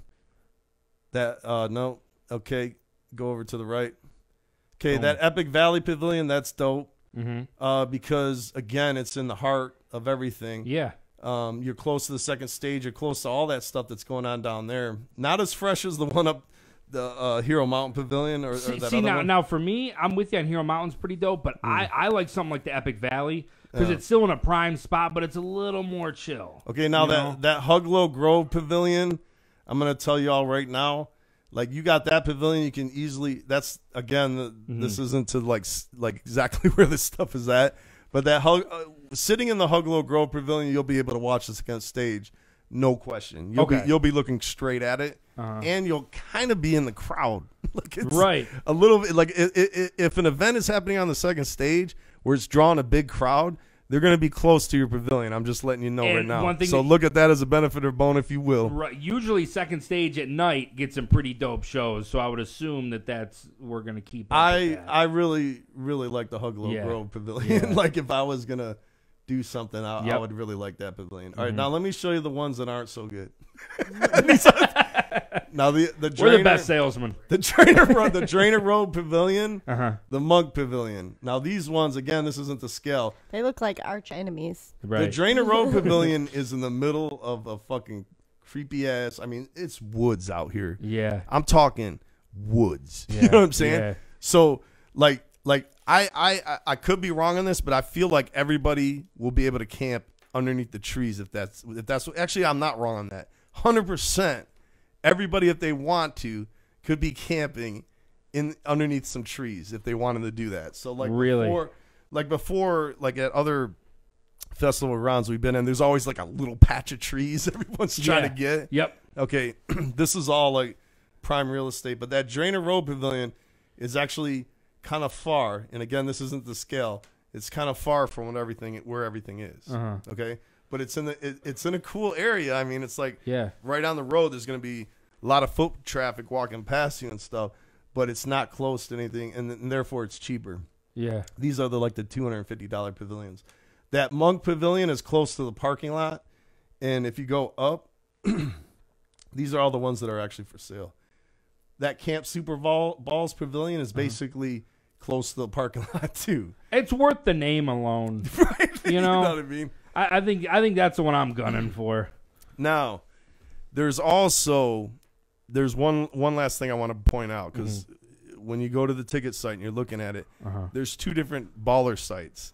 That uh, no, okay, go over to the right. Okay, Boom. that Epic Valley Pavilion, that's dope. Mm-hmm. Uh, because again, it's in the heart of everything. Yeah. Um, you're close to the second stage. You're close to all that stuff that's going on down there. Not as fresh as the one up the uh, Hero Mountain Pavilion or, or See, that see other now, one. now for me, I'm with you on Hero Mountain's pretty dope, but I, I like something like the Epic Valley because Yeah. it's still in a prime spot, but it's a little more chill. Okay, now You that know? that Huglow Grove Pavilion, I'm gonna tell you all right now. Like you got that pavilion, you can easily. That's again, the, Mm-hmm. this isn't to like s- like exactly where this stuff is at, but that Hug, uh, sitting in the Huglow Grove Pavilion, you'll be able to watch this against stage, no question. You'll Okay. be you'll be looking straight at it, Uh-huh. and you'll kind of be in the crowd. Like it's Right. a little bit like it, it, it, if an event is happening on the second stage where it's drawing a big crowd, they're going to be close to your pavilion. I'm just letting you know And right now. one thing So that- look at that as a benefit or bone, if you will. Right. Usually, second stage at night gets some pretty dope shows, so I would assume that that's we're gonna keep. Up I with that. I really really like the Huglow Yeah. Grove Pavilion. Yeah. Like if I was gonna do something, I, I Yep. would really like that pavilion. All Mm-hmm. right, now let me show you the ones that aren't so good. These are- now the the We're drainer, the best salesmen. the Drainer Road, the Drainer Road Pavilion, Uh huh. the Monk Pavilion. Now these ones again, this isn't the scale. They look like arch enemies. The Right. Drainer Road Pavilion is in the middle of a fucking creepy ass. I mean, it's woods out here. yeah. I'm talking woods. Yeah. You know what I'm saying? Yeah. So like like I, I I- I could be wrong on this, but I feel like everybody will be able to camp underneath the trees if that's if that's actually I'm not wrong on that. one hundred percent. Everybody, if they want to, could be camping in underneath some trees if they wanted to do that. So like Really? before, like before, like at other festival rounds we've been in, there's always like a little patch of trees everyone's trying Yeah. to get. Yep. Okay, this is all like prime real estate, but that Drainer Road Pavilion is actually kind of far. And again, this isn't the scale. It's kind of far from what everything where everything is. Uh-huh. Okay, but it's in the it, it's in a cool area. I mean, it's like Yeah. right on the road. There's going to be a lot of foot traffic walking past you and stuff, but it's not close to anything, and, and therefore it's cheaper. Yeah. These are the like the two hundred fifty dollars pavilions. That Monk Pavilion is close to the parking lot, and if you go up, these are all the ones that are actually for sale. That Camp Super Ball, Balls Pavilion is basically close to the parking lot too. It's worth the name alone. Right? You know? what I mean? I, I think I think that's the one I'm gunning for. Now, there's also there's one one last thing I want to point out because when you go to the ticket site and you're looking at it, Uh-huh. there's two different baller sites.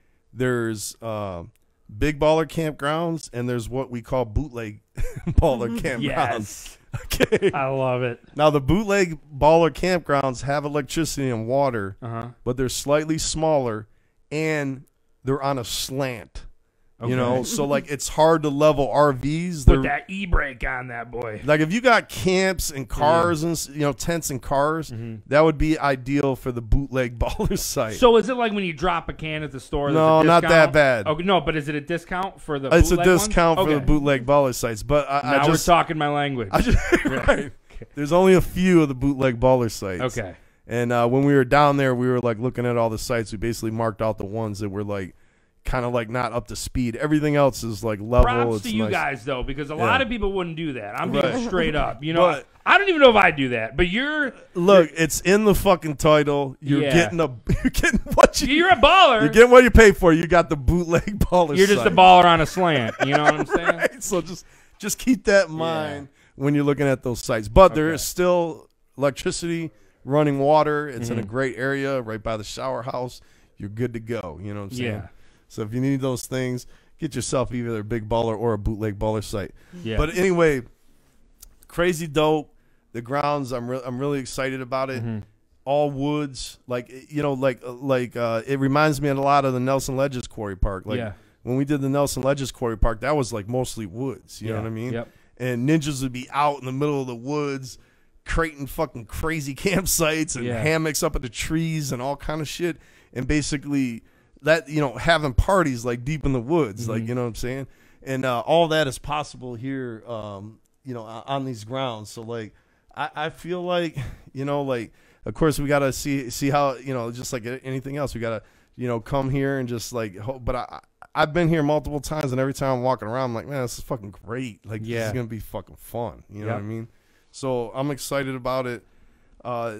There's uh, big baller campgrounds and there's what we call bootleg baller campgrounds. Yes. Okay. I love it. Now the bootleg baller campgrounds have electricity and water, Uh-huh. but they're slightly smaller and they're on a slant. Okay. You know, so like it's hard to level R Vs. Put They're- that e-brake on that boy. Like if you got camps and cars and s- you know tents and cars, that would be ideal for the bootleg baller site. So is it like when you drop a can at the store? there's No, a not discount? that bad. Okay, no, but is it a discount for the? it's a bootleg ones? discount for Okay. the bootleg baller sites, but I, Now I just, we're talking my language. I just right. There's only a few of the bootleg baller sites. Okay. And uh, when we were down there, we were like looking at all the sites. We basically marked out the ones that were like kind of like not up to speed. Everything else is like level. Props it's to you nice. guys though, because a Yeah. lot of people wouldn't do that. I'm being Right. straight up. You know, But- I don't even know if I do that, but you're Look, it's in the fucking title. You're Yeah. getting a you're getting what you you're a baller. You're getting what you pay for. You got the bootleg baller. You're just a site. baller on a slant. You know what I'm saying? Right? So just just keep that in mind when you're looking at those sites. But there Okay. is still electricity, running water. It's in a Mhm. great area right by the shower house. You're good to go. You know what I'm saying? Yeah. So if you need those things, get yourself either a big baller or a bootleg baller site. Yeah. But anyway, crazy dope. The grounds, I'm re- I'm really excited about it. Mhm. All woods, like you know, like like uh, it reminds me a lot of the Nelson Ledges Quarry Park. Like Yeah. when we did the Nelson Ledges Quarry Park, that was like mostly woods. You know Yeah. what I mean? Yep. And ninjas would be out in the middle of the woods, creating fucking crazy campsites and Yeah. hammocks up at the trees and all kind of shit. And basically, that, you know, having parties like deep in the woods, Mm-hmm. like, you know what I'm saying? And uh, all that is possible here, um, you know, on these grounds. So, like, I, I feel like, you know, like, of course, we got to see see how, you know, just like anything else, we got to, you know, come here and just like, ho- but I, I've been here multiple times, and every time I'm walking around, I'm like, man, this is fucking great. Like, this Yeah. is going to be fucking fun. You know Yep. what I mean? So I'm excited about it. Uh,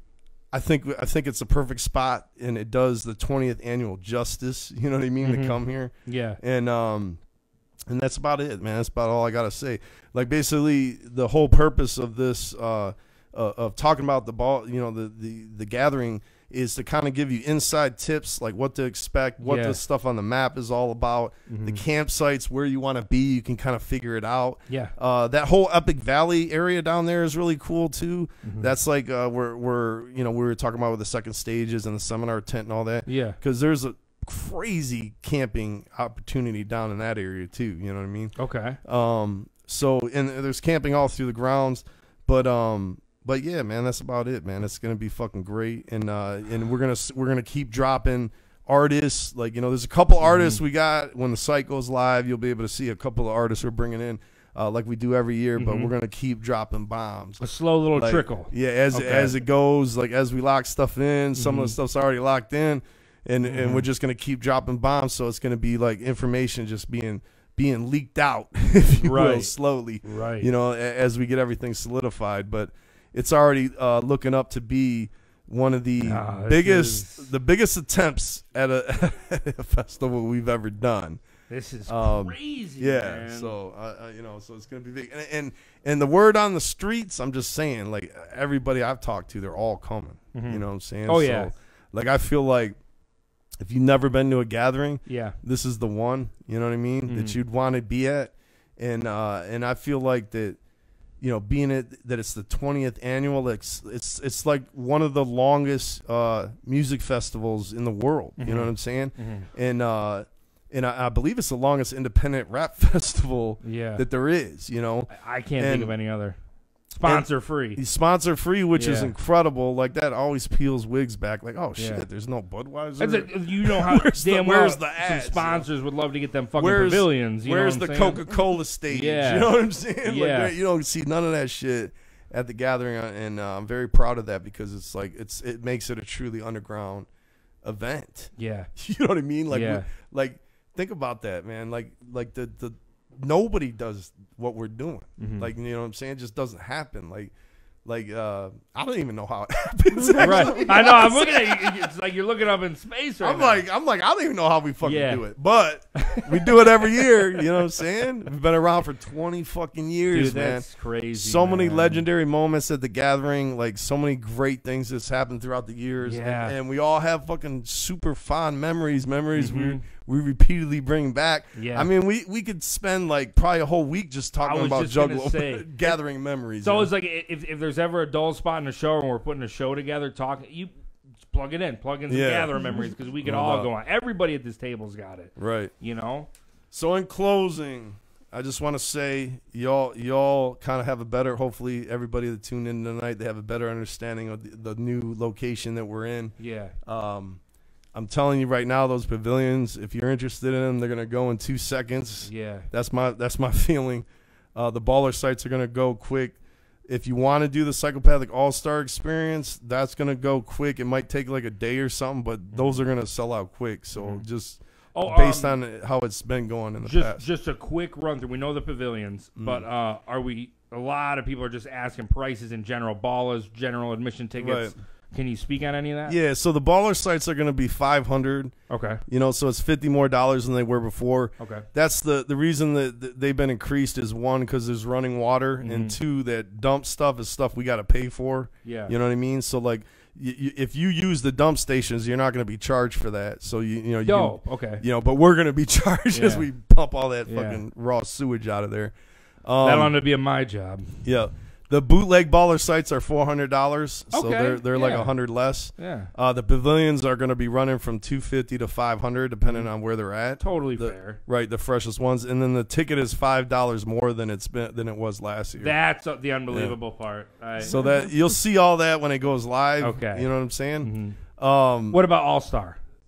I think I think it's a perfect spot, and it does the twentieth annual justice. You know what I mean? Mhm. To come here, Yeah. and um, and that's about it, man. That's about all I gotta say. Like, basically, the whole purpose of this, uh, uh of talking about the ball, you know, the the the gathering, is to kind of give you inside tips, like what to expect, what Yeah. the stuff on the map is all about, the Mhm. campsites, where you want to be. You can kind of figure it out. Yeah. Uh, that whole Epic Valley area down there is really cool too. Mhm. That's like uh, where where you know we were talking about with the second stages and the seminar tent and all that. Yeah. Because there's a crazy camping opportunity down in that area too. You know what I mean? Okay. Um. So and there's camping all through the grounds, but um. But yeah, man, that's about it, man. It's gonna be fucking great, and uh, and we're gonna we're gonna keep dropping artists. Like, you know, there's a couple artists we got. When the site goes live, you'll be able to see a couple of artists we're bringing in, uh, like we do every year. But Mhm. we're gonna keep dropping bombs. A slow little Like, trickle. Yeah, as Okay. as it goes, like as we lock stuff in, some of the Mhm. stuff's already locked in, and Mhm. and we're just gonna keep dropping bombs. So it's gonna be like information just being being leaked out, if you will, Right. slowly. Right. You know, a- as we get everything solidified. But it's already uh, looking up to be one of the Ah, this biggest is- the biggest attempts at a, a festival we've ever done. This is Um, crazy. Yeah, man. so uh, uh, you know, so it's gonna be big, and, and and the word on the streets, I'm just saying, like, everybody I've talked to, they're all coming. Mhm. You know what I'm saying? Oh, So, yeah. like, I feel like if you've never been to a gathering, Yeah. this is the one. You know what I mean? Mhm. That you'd want to be at, and uh, and I feel like that. You know, being it that it's the twentieth annual, it's it's it's like one of the longest uh, music festivals in the world. You Mhm. know what I'm saying? Mhm. And uh, and I, I believe it's the longest independent rap festival Yeah. that there is. You know, I can't and- think of any other. Sponsor free. he's sponsor free, which is Yeah. incredible. Like, that always peels wigs back. Like, oh shit, Yeah. there's no Budweiser. That's a, you know how Where's the- damn where's well the ads, some sponsors would love to get them fucking Where's- pavilions. You Where's know the what I'm saying? Coca-Cola stage? Yeah. You know what I'm saying? Yeah. Like, you don't see none of that shit at the gathering, and uh, I'm very proud of that, because it's like it's it makes it a truly underground event. Yeah. You know what I mean? Like, Yeah. we- like think about that, man. Like, like the the nobody does what we're doing. Mhm. Like, you know what I'm saying? It just doesn't happen. Like, like uh, I don't even know how it happens. Right. actually. I know. I'm looking at you. It's like you're looking up in space right I'm now. like, I'm like, I don't even know how we fucking Yeah. do it, but we do it every year. You know what I'm saying? We've been around for twenty fucking years, dude, man. that's crazy. So many man. legendary moments at the gathering, like so many great things that's happened throughout the years. Yeah. And, and we all have fucking super fond memories, memories Mhm. we we repeatedly bring back. Yeah. I mean, we, we could spend like probably a whole week just talking was about just gonna Juggalo, say, gathering memories. So you know? it's like if, if there's ever a dull spot in the show and we're putting a show together, talking, you just plug it in, plug in some Yeah. gather memories because we can No all doubt. go on. Everybody at this table's got it. Right. You know. So in closing, I just want to say y'all y'all kind of have a better, hopefully everybody that tuned in tonight, they have a better understanding of the, the new location that we're in. Yeah. Um, I'm telling you right now, those pavilions, if you're interested in them, they're gonna go in two seconds. Yeah. That's my that's my feeling. Uh, the baller sites are gonna go quick. If you want to do the Psychopathic All Star experience, that's gonna go quick. It might take like a day or something, but those are gonna sell out quick. So Mhm. just Oh, based um, on how it's been going in the just past. just a quick run through. We know the pavilions, Mm. but uh, are we? A lot of people are just asking prices in general. Ballers, general admission tickets. Right. Can you speak on any of that? Yeah, so the baller sites are going to be five hundred. Okay. You know, so it's fifty more dollars than they were before. Okay. That's the the reason that th- they've been increased is one because there's running water, Mhm. and two that dump stuff is stuff we got to pay for. Yeah. You know what I mean? So like, y- y- if you use the dump stations, you're not going to be charged for that. So you you know you Yo. can- Okay. you know, but we're going to be charged as Yeah. we pump all that Yeah. fucking raw sewage out of there. Um, That'll end up being my job. yeah. The bootleg baller sites are four hundred dollars, so Okay, they're they're like yeah. a hundred less. Yeah. Uh, the pavilions are going to be running from two fifty to five hundred, depending on where they're at. Totally The- fair. Right, the freshest ones, and then the ticket is five dollars more than it's been than it was last year. That's uh, the unbelievable part. I, so that you'll see all that when it goes live. Okay. You know what I'm saying? Mhm. Um, What about All Star?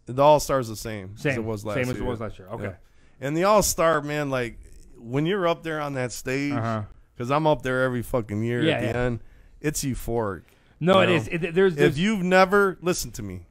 The All Star's the same. Same. as it was last Same year. as it was last year. Okay. Yeah. And the All Star, man, like when you're up there on that stage, Uh-huh. because I'm up there every fucking year Yeah, at the yeah. end, it's euphoric. No, You it know? is. It, there's, there's If you've never listen to me,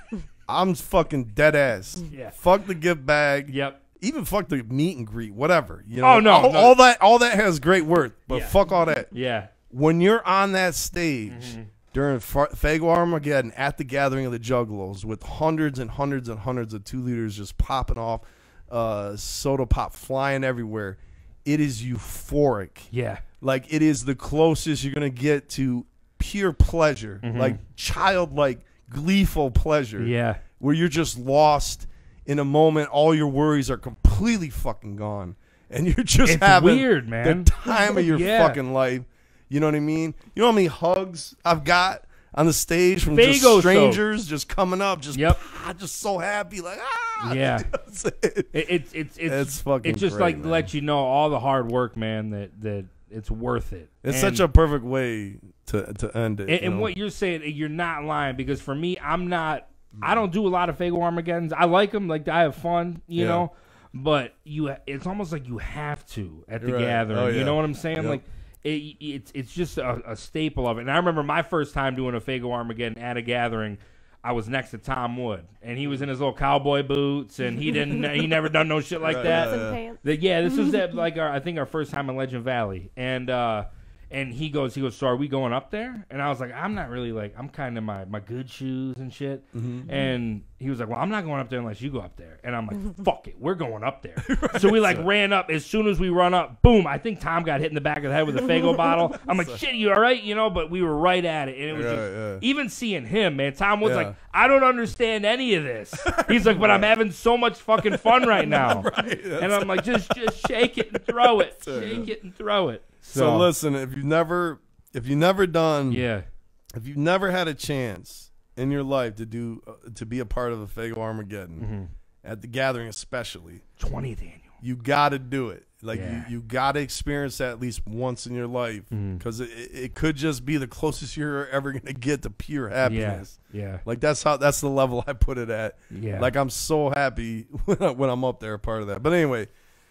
I'm fucking dead ass. Yeah. Fuck the gift bag. Yep. Even fuck the meet and greet, whatever. You know, Oh, no, all, no. all that, all that has great worth, but Yeah. fuck all that. Yeah. When you're on that stage Mm-hmm. during F- Fago Armageddon at the gathering of the Juggalos with hundreds and hundreds and hundreds of two liters just popping off, uh, soda pop flying everywhere, it is euphoric. Yeah. Like it is the closest you're gonna get to pure pleasure, like childlike, gleeful pleasure. Mm-hmm. Yeah. Where you're just lost in a moment. All your worries are completely fucking gone, and you're just It's having weird, man. the time of your Yeah. fucking life. You know what I mean? You know how many hugs I've got on the stage from Fago just soap. strangers just coming up, just Yep. ah, just so happy, like ah. Yeah. That's it. It, it's it's it's It's fucking It's just great, like man. let you know all the hard work, man. That that it's worth it. It's And- such a perfect way to to end it. And, you and know? what you're saying, you're not lying because for me, I'm not. I don't do a lot of Fago Armageddons. I like them, like I have fun, you Yeah. know. But you, it's almost like you have to at the Right. gathering. Oh, You yeah. know what I'm saying? Yep. Like it, it's it's just a, a staple of it. And I remember my first time doing a Fago Armageddon at a gathering. I was next to Tom Wood, and he was in his little cowboy boots, and he didn't. he never done no shit like Right, that. yeah, Some pants. The- yeah, this was at, like our, I think our first time in Legend Valley, and uh, and he goes, he goes, so are we going up there? And I was like, I'm not really like, I'm kind of my my good shoes and shit. And he was like, well, I'm not going up there unless you go up there. And I'm like, fuck it, we're going up there. So we like ran up. As soon as we run up, boom! I think Tom got hit in the back of the head with a Fago bottle. I'm like, shit, you all right? You know, but we were right at it, and it was Right, just yeah. even seeing him, man. Tom was Yeah. like, I don't understand any of this. He's like, but I'm having so much fucking fun right now. And I'm like, just just shake it and throw it. Shake it and throw it. So, So, listen, if you've never, if you've never done, yeah. if you've never had a chance in your life to do, uh, to be a part of a Fago Armageddon Mm-hmm. at the gathering, especially, twentieth annual. you got to do it. Like Yeah. you, you got to experience that at least once in your life Mm-hmm. because it, it could just be the closest you're ever gonna get to pure happiness. Yeah. Like that's how that's the level I put it at. Yeah. Like I'm so happy when, I, when I'm up there, a part of that. But anyway,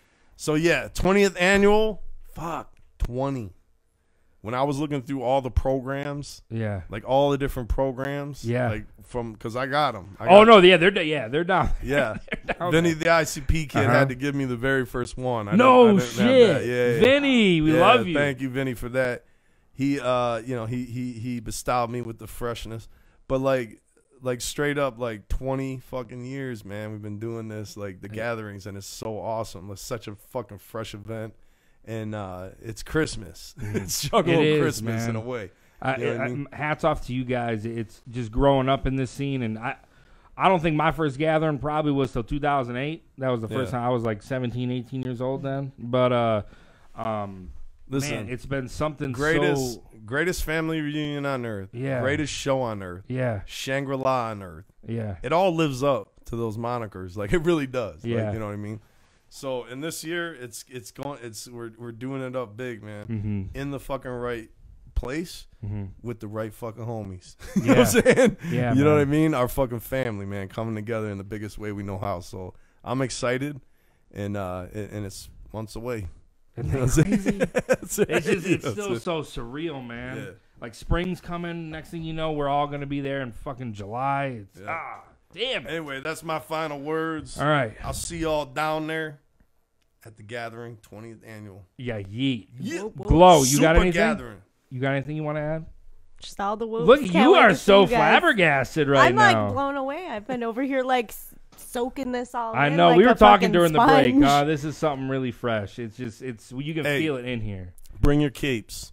so yeah, twentieth annual. Fuck, twenty. When I was looking through all the programs, Yeah. like all the different programs, Yeah. like from because I got them. I Oh got, no, yeah, they're d- yeah, they're down. yeah. They're down Vinny, there. the I C P kid, Uh-huh. had to give me the very first one. I No didn't- I didn't have shit. that. Yeah, yeah. Vinny, we Yeah, love you. Thank you, Vinny, for that. He, uh, you know, he he he bestowed me with the freshness, but like, like straight up, like twenty fucking years, man. We've been doing this, like the gatherings, and it's so awesome. It's such a fucking fresh event, and uh, it's Christmas. it's Juggalo It is, Christmas man. in a way. I, You know what I I- mean? hats off to you guys. It's just growing up in this scene, and I, I don't think my first gathering probably was till two thousand eight. That was the first Yeah. time I was like seventeen, eighteen years old then. But uh, um, Listen, man, it's been something greatest so greatest family reunion on earth. Yeah. Greatest show on earth. yeah, Shangri-La on earth. yeah, It all lives up to those monikers. Like it really does. Yeah. Like, you know what I mean? So in this year, it's it's going it's we're we're doing it up big, man. mm-hmm. In the fucking right place Mm-hmm. with the right fucking homies. you know Yeah. what I'm saying? Yeah, You know what I man. mean? Our fucking family, man, coming together in the biggest way we know how. So I'm excited, and uh, and and it's months away. Isn't You know that what I'm saying? crazy? That's It's right. just it's That's still it. so surreal, man. Yeah. Like spring's coming. Next thing you know, we're all gonna be there in fucking July. It's Yeah. ah, damn it. Anyway, that's my final words. All right. I'll see y'all down there at the gathering, twentieth annual. Yeah, yeet. Yeah. Glow, you got Super anything? gathering. You got anything you want to add? Just all the whoops. Look, Can't you wait are to see so you guys. flabbergasted right I'm now. like blown away. I've been over here like s- soaking this all I in know. like we were a talking fucking during the break. sponge. Uh, this is something really fresh. It's just, it's you can Hey. feel it in here. Bring your capes.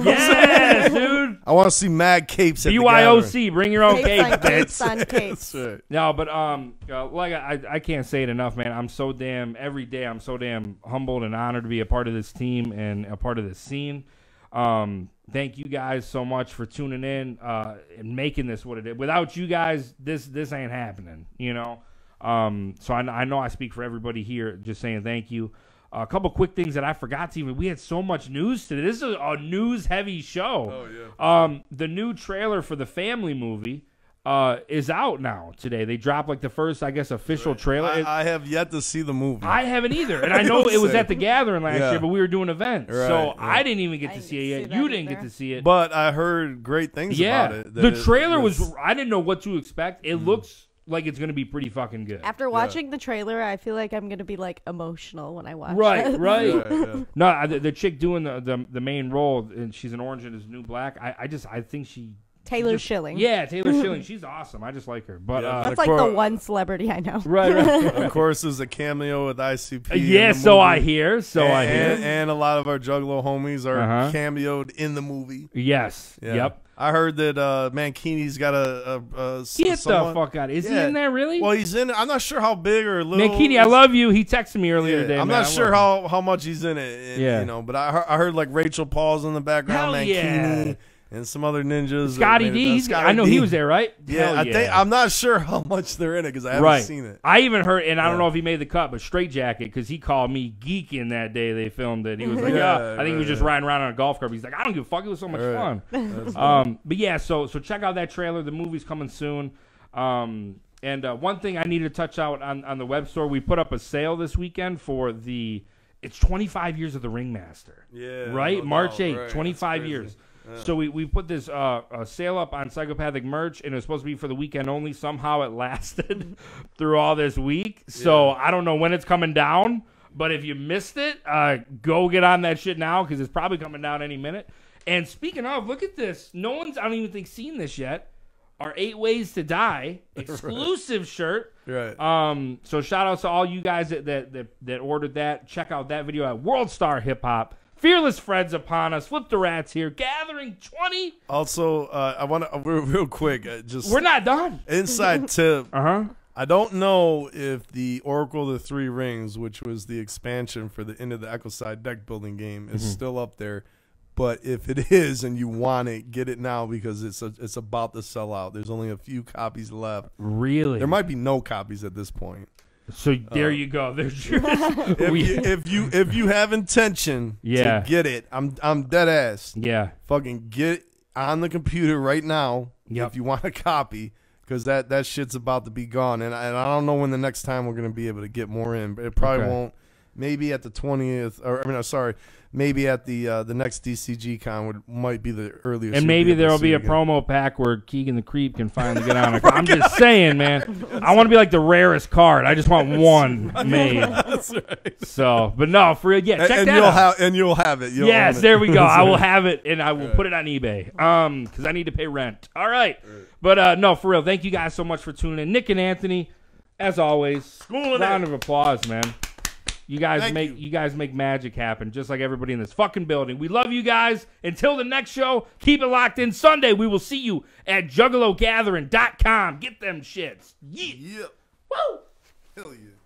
Yes, dude. I want to see mad capes at B the Y O gathering. C, bring your own Capes cake, on capes bitch. on capes. That's right. No, but um, uh, like I, I can't say it enough, man. I'm so damn every day. I'm so damn humbled and honored to be a part of this team and a part of this scene. Um, thank you guys so much for tuning in uh, and making this what it is. Without you guys, this this ain't happening. You know. Um, so I, I know I speak for everybody here. Just saying thank you. A couple quick things that I forgot to even. We had so much news today. This is a news heavy show. Oh, yeah. Um, the new trailer for the Family movie. uh, is out now today. They dropped like the first, I guess, official trailer. I, It- I have yet to see the movie. I haven't either, and I know it was Say. at the Gathering last Yeah. year, but we were doing events, Right, so yeah. I didn't even get I to didn't see it see yet. that You didn't get either. to see it. but I heard great things yeah, about it. that the it- trailer it was. I didn't know what to expect. It looks like it's going to be pretty fucking good. After watching the trailer, I feel like I'm gonna be like emotional when I watch Right, it. right. Right, yeah. No, I- the, the chick doing the, the the main role, and she's an Orange and is New Black. I, I just I think she. Taylor just- Schilling. Yeah, Taylor Schilling. She's awesome. I just like her. But Yeah, uh, That's Of like the course- one celebrity I know. right, right. Of course, there's a cameo with I C P. in yeah, the so movie. I hear. So and, I hear. And, and a lot of our Juggalo homies are Uh-huh. cameoed in the movie. Yes. Yeah. Yep. I heard that uh, Mankini's got a. a, a s- Get someone- the fuck out. Is he Yeah. in there really? Well, he's in it. I'm not sure how big or little. Mankini, I love you. He texted me earlier Yeah, today. I'm man. not I sure love how, how much he's in it. And, Yeah. You know, but I heard, I heard like Rachel Paul's in the background. Hell Mankini yeah. and some other ninjas. that Scotty made it D. done. he's- Scotty I know D. he was there, right? Yeah, Hell I think I'm not sure how much they're in it because I haven't right. seen it. I even heard, and I don't Yeah. know if he made the cut, but Straight Jacket, because he called me geeking that day they filmed it. He was like, Yeah, yeah, I think he was right, just yeah. riding around on a golf cart. He's like, I don't give a fuck. It was so much Right. fun. Um, but yeah, so so check out that trailer. The movie's coming soon. Um, and uh, one thing I need to touch out on, on the web store, we put up a sale this weekend for the, it's twenty-five years of the Ringmaster. Yeah, Right? no March doubt, eighth, right. twenty-five That's years. crazy. Yeah. So we, we put this uh, uh, sale up on Psychopathic merch, and it was supposed to be for the weekend only. Somehow it lasted through all this week. So I don't know when it's coming down, but if you missed it, uh, go get on that shit now because it's probably coming down any minute. And speaking of, look at this. No one's, I don't even think, seen this yet. Our Eight Ways to Die exclusive shirt. Right. Um, so shout out to all you guys that, that that that ordered that. Check out that video at World Star Hip Hop. Fearless Fred's upon us. Flip the Rats here. Gathering twenty. Also, uh, I want to real, real quick, uh, just We're not done. inside tip. Uh huh. I don't know if the Oracle of the Three Rings, which was the expansion for the End of the Echo Side deck building game, is Mm-hmm. still up there. But if it is and you want it, get it now because it's a, it's about to sell out. There's only a few copies left. Really? There might be no copies at this point. So there you go. There's your. If we- you, if you if you have intention Yeah. to get it, I'm I'm dead ass. yeah. Fucking get it on the computer right now Yep. if you want a copy. Because that, that shit's about to be gone. And I, and I don't know when the next time we're going to be able to get more in. But it probably Okay. won't. Maybe at the twentieth. Or, I mean, uh, sorry. Maybe at the uh, the next D C G Con would, might be the earliest. And you'll maybe able to there will see be it a again. promo pack where Keegan the Creep can finally get on it. I'm just saying, man. I want to be like the rarest card. I just want one made. That's right. So, but no, for real, yeah, And, check and that you'll out. have and you'll have it. You'll Yes, own it. there we go. That's I will right. have it, and I will put it on eBay um, because I need to pay rent. All right. But uh, no, for real, thank you guys so much for tuning in. Nick and Anthony, as always, Schooling round it. of applause, man. You guys Thank make you. you guys make magic happen, just like everybody in this fucking building. We love you guys. Until the next show, keep it locked in. Sunday, we will see you at juggalo gathering dot com. Get them shits. Yeah. Yep. Woo! Hell yeah.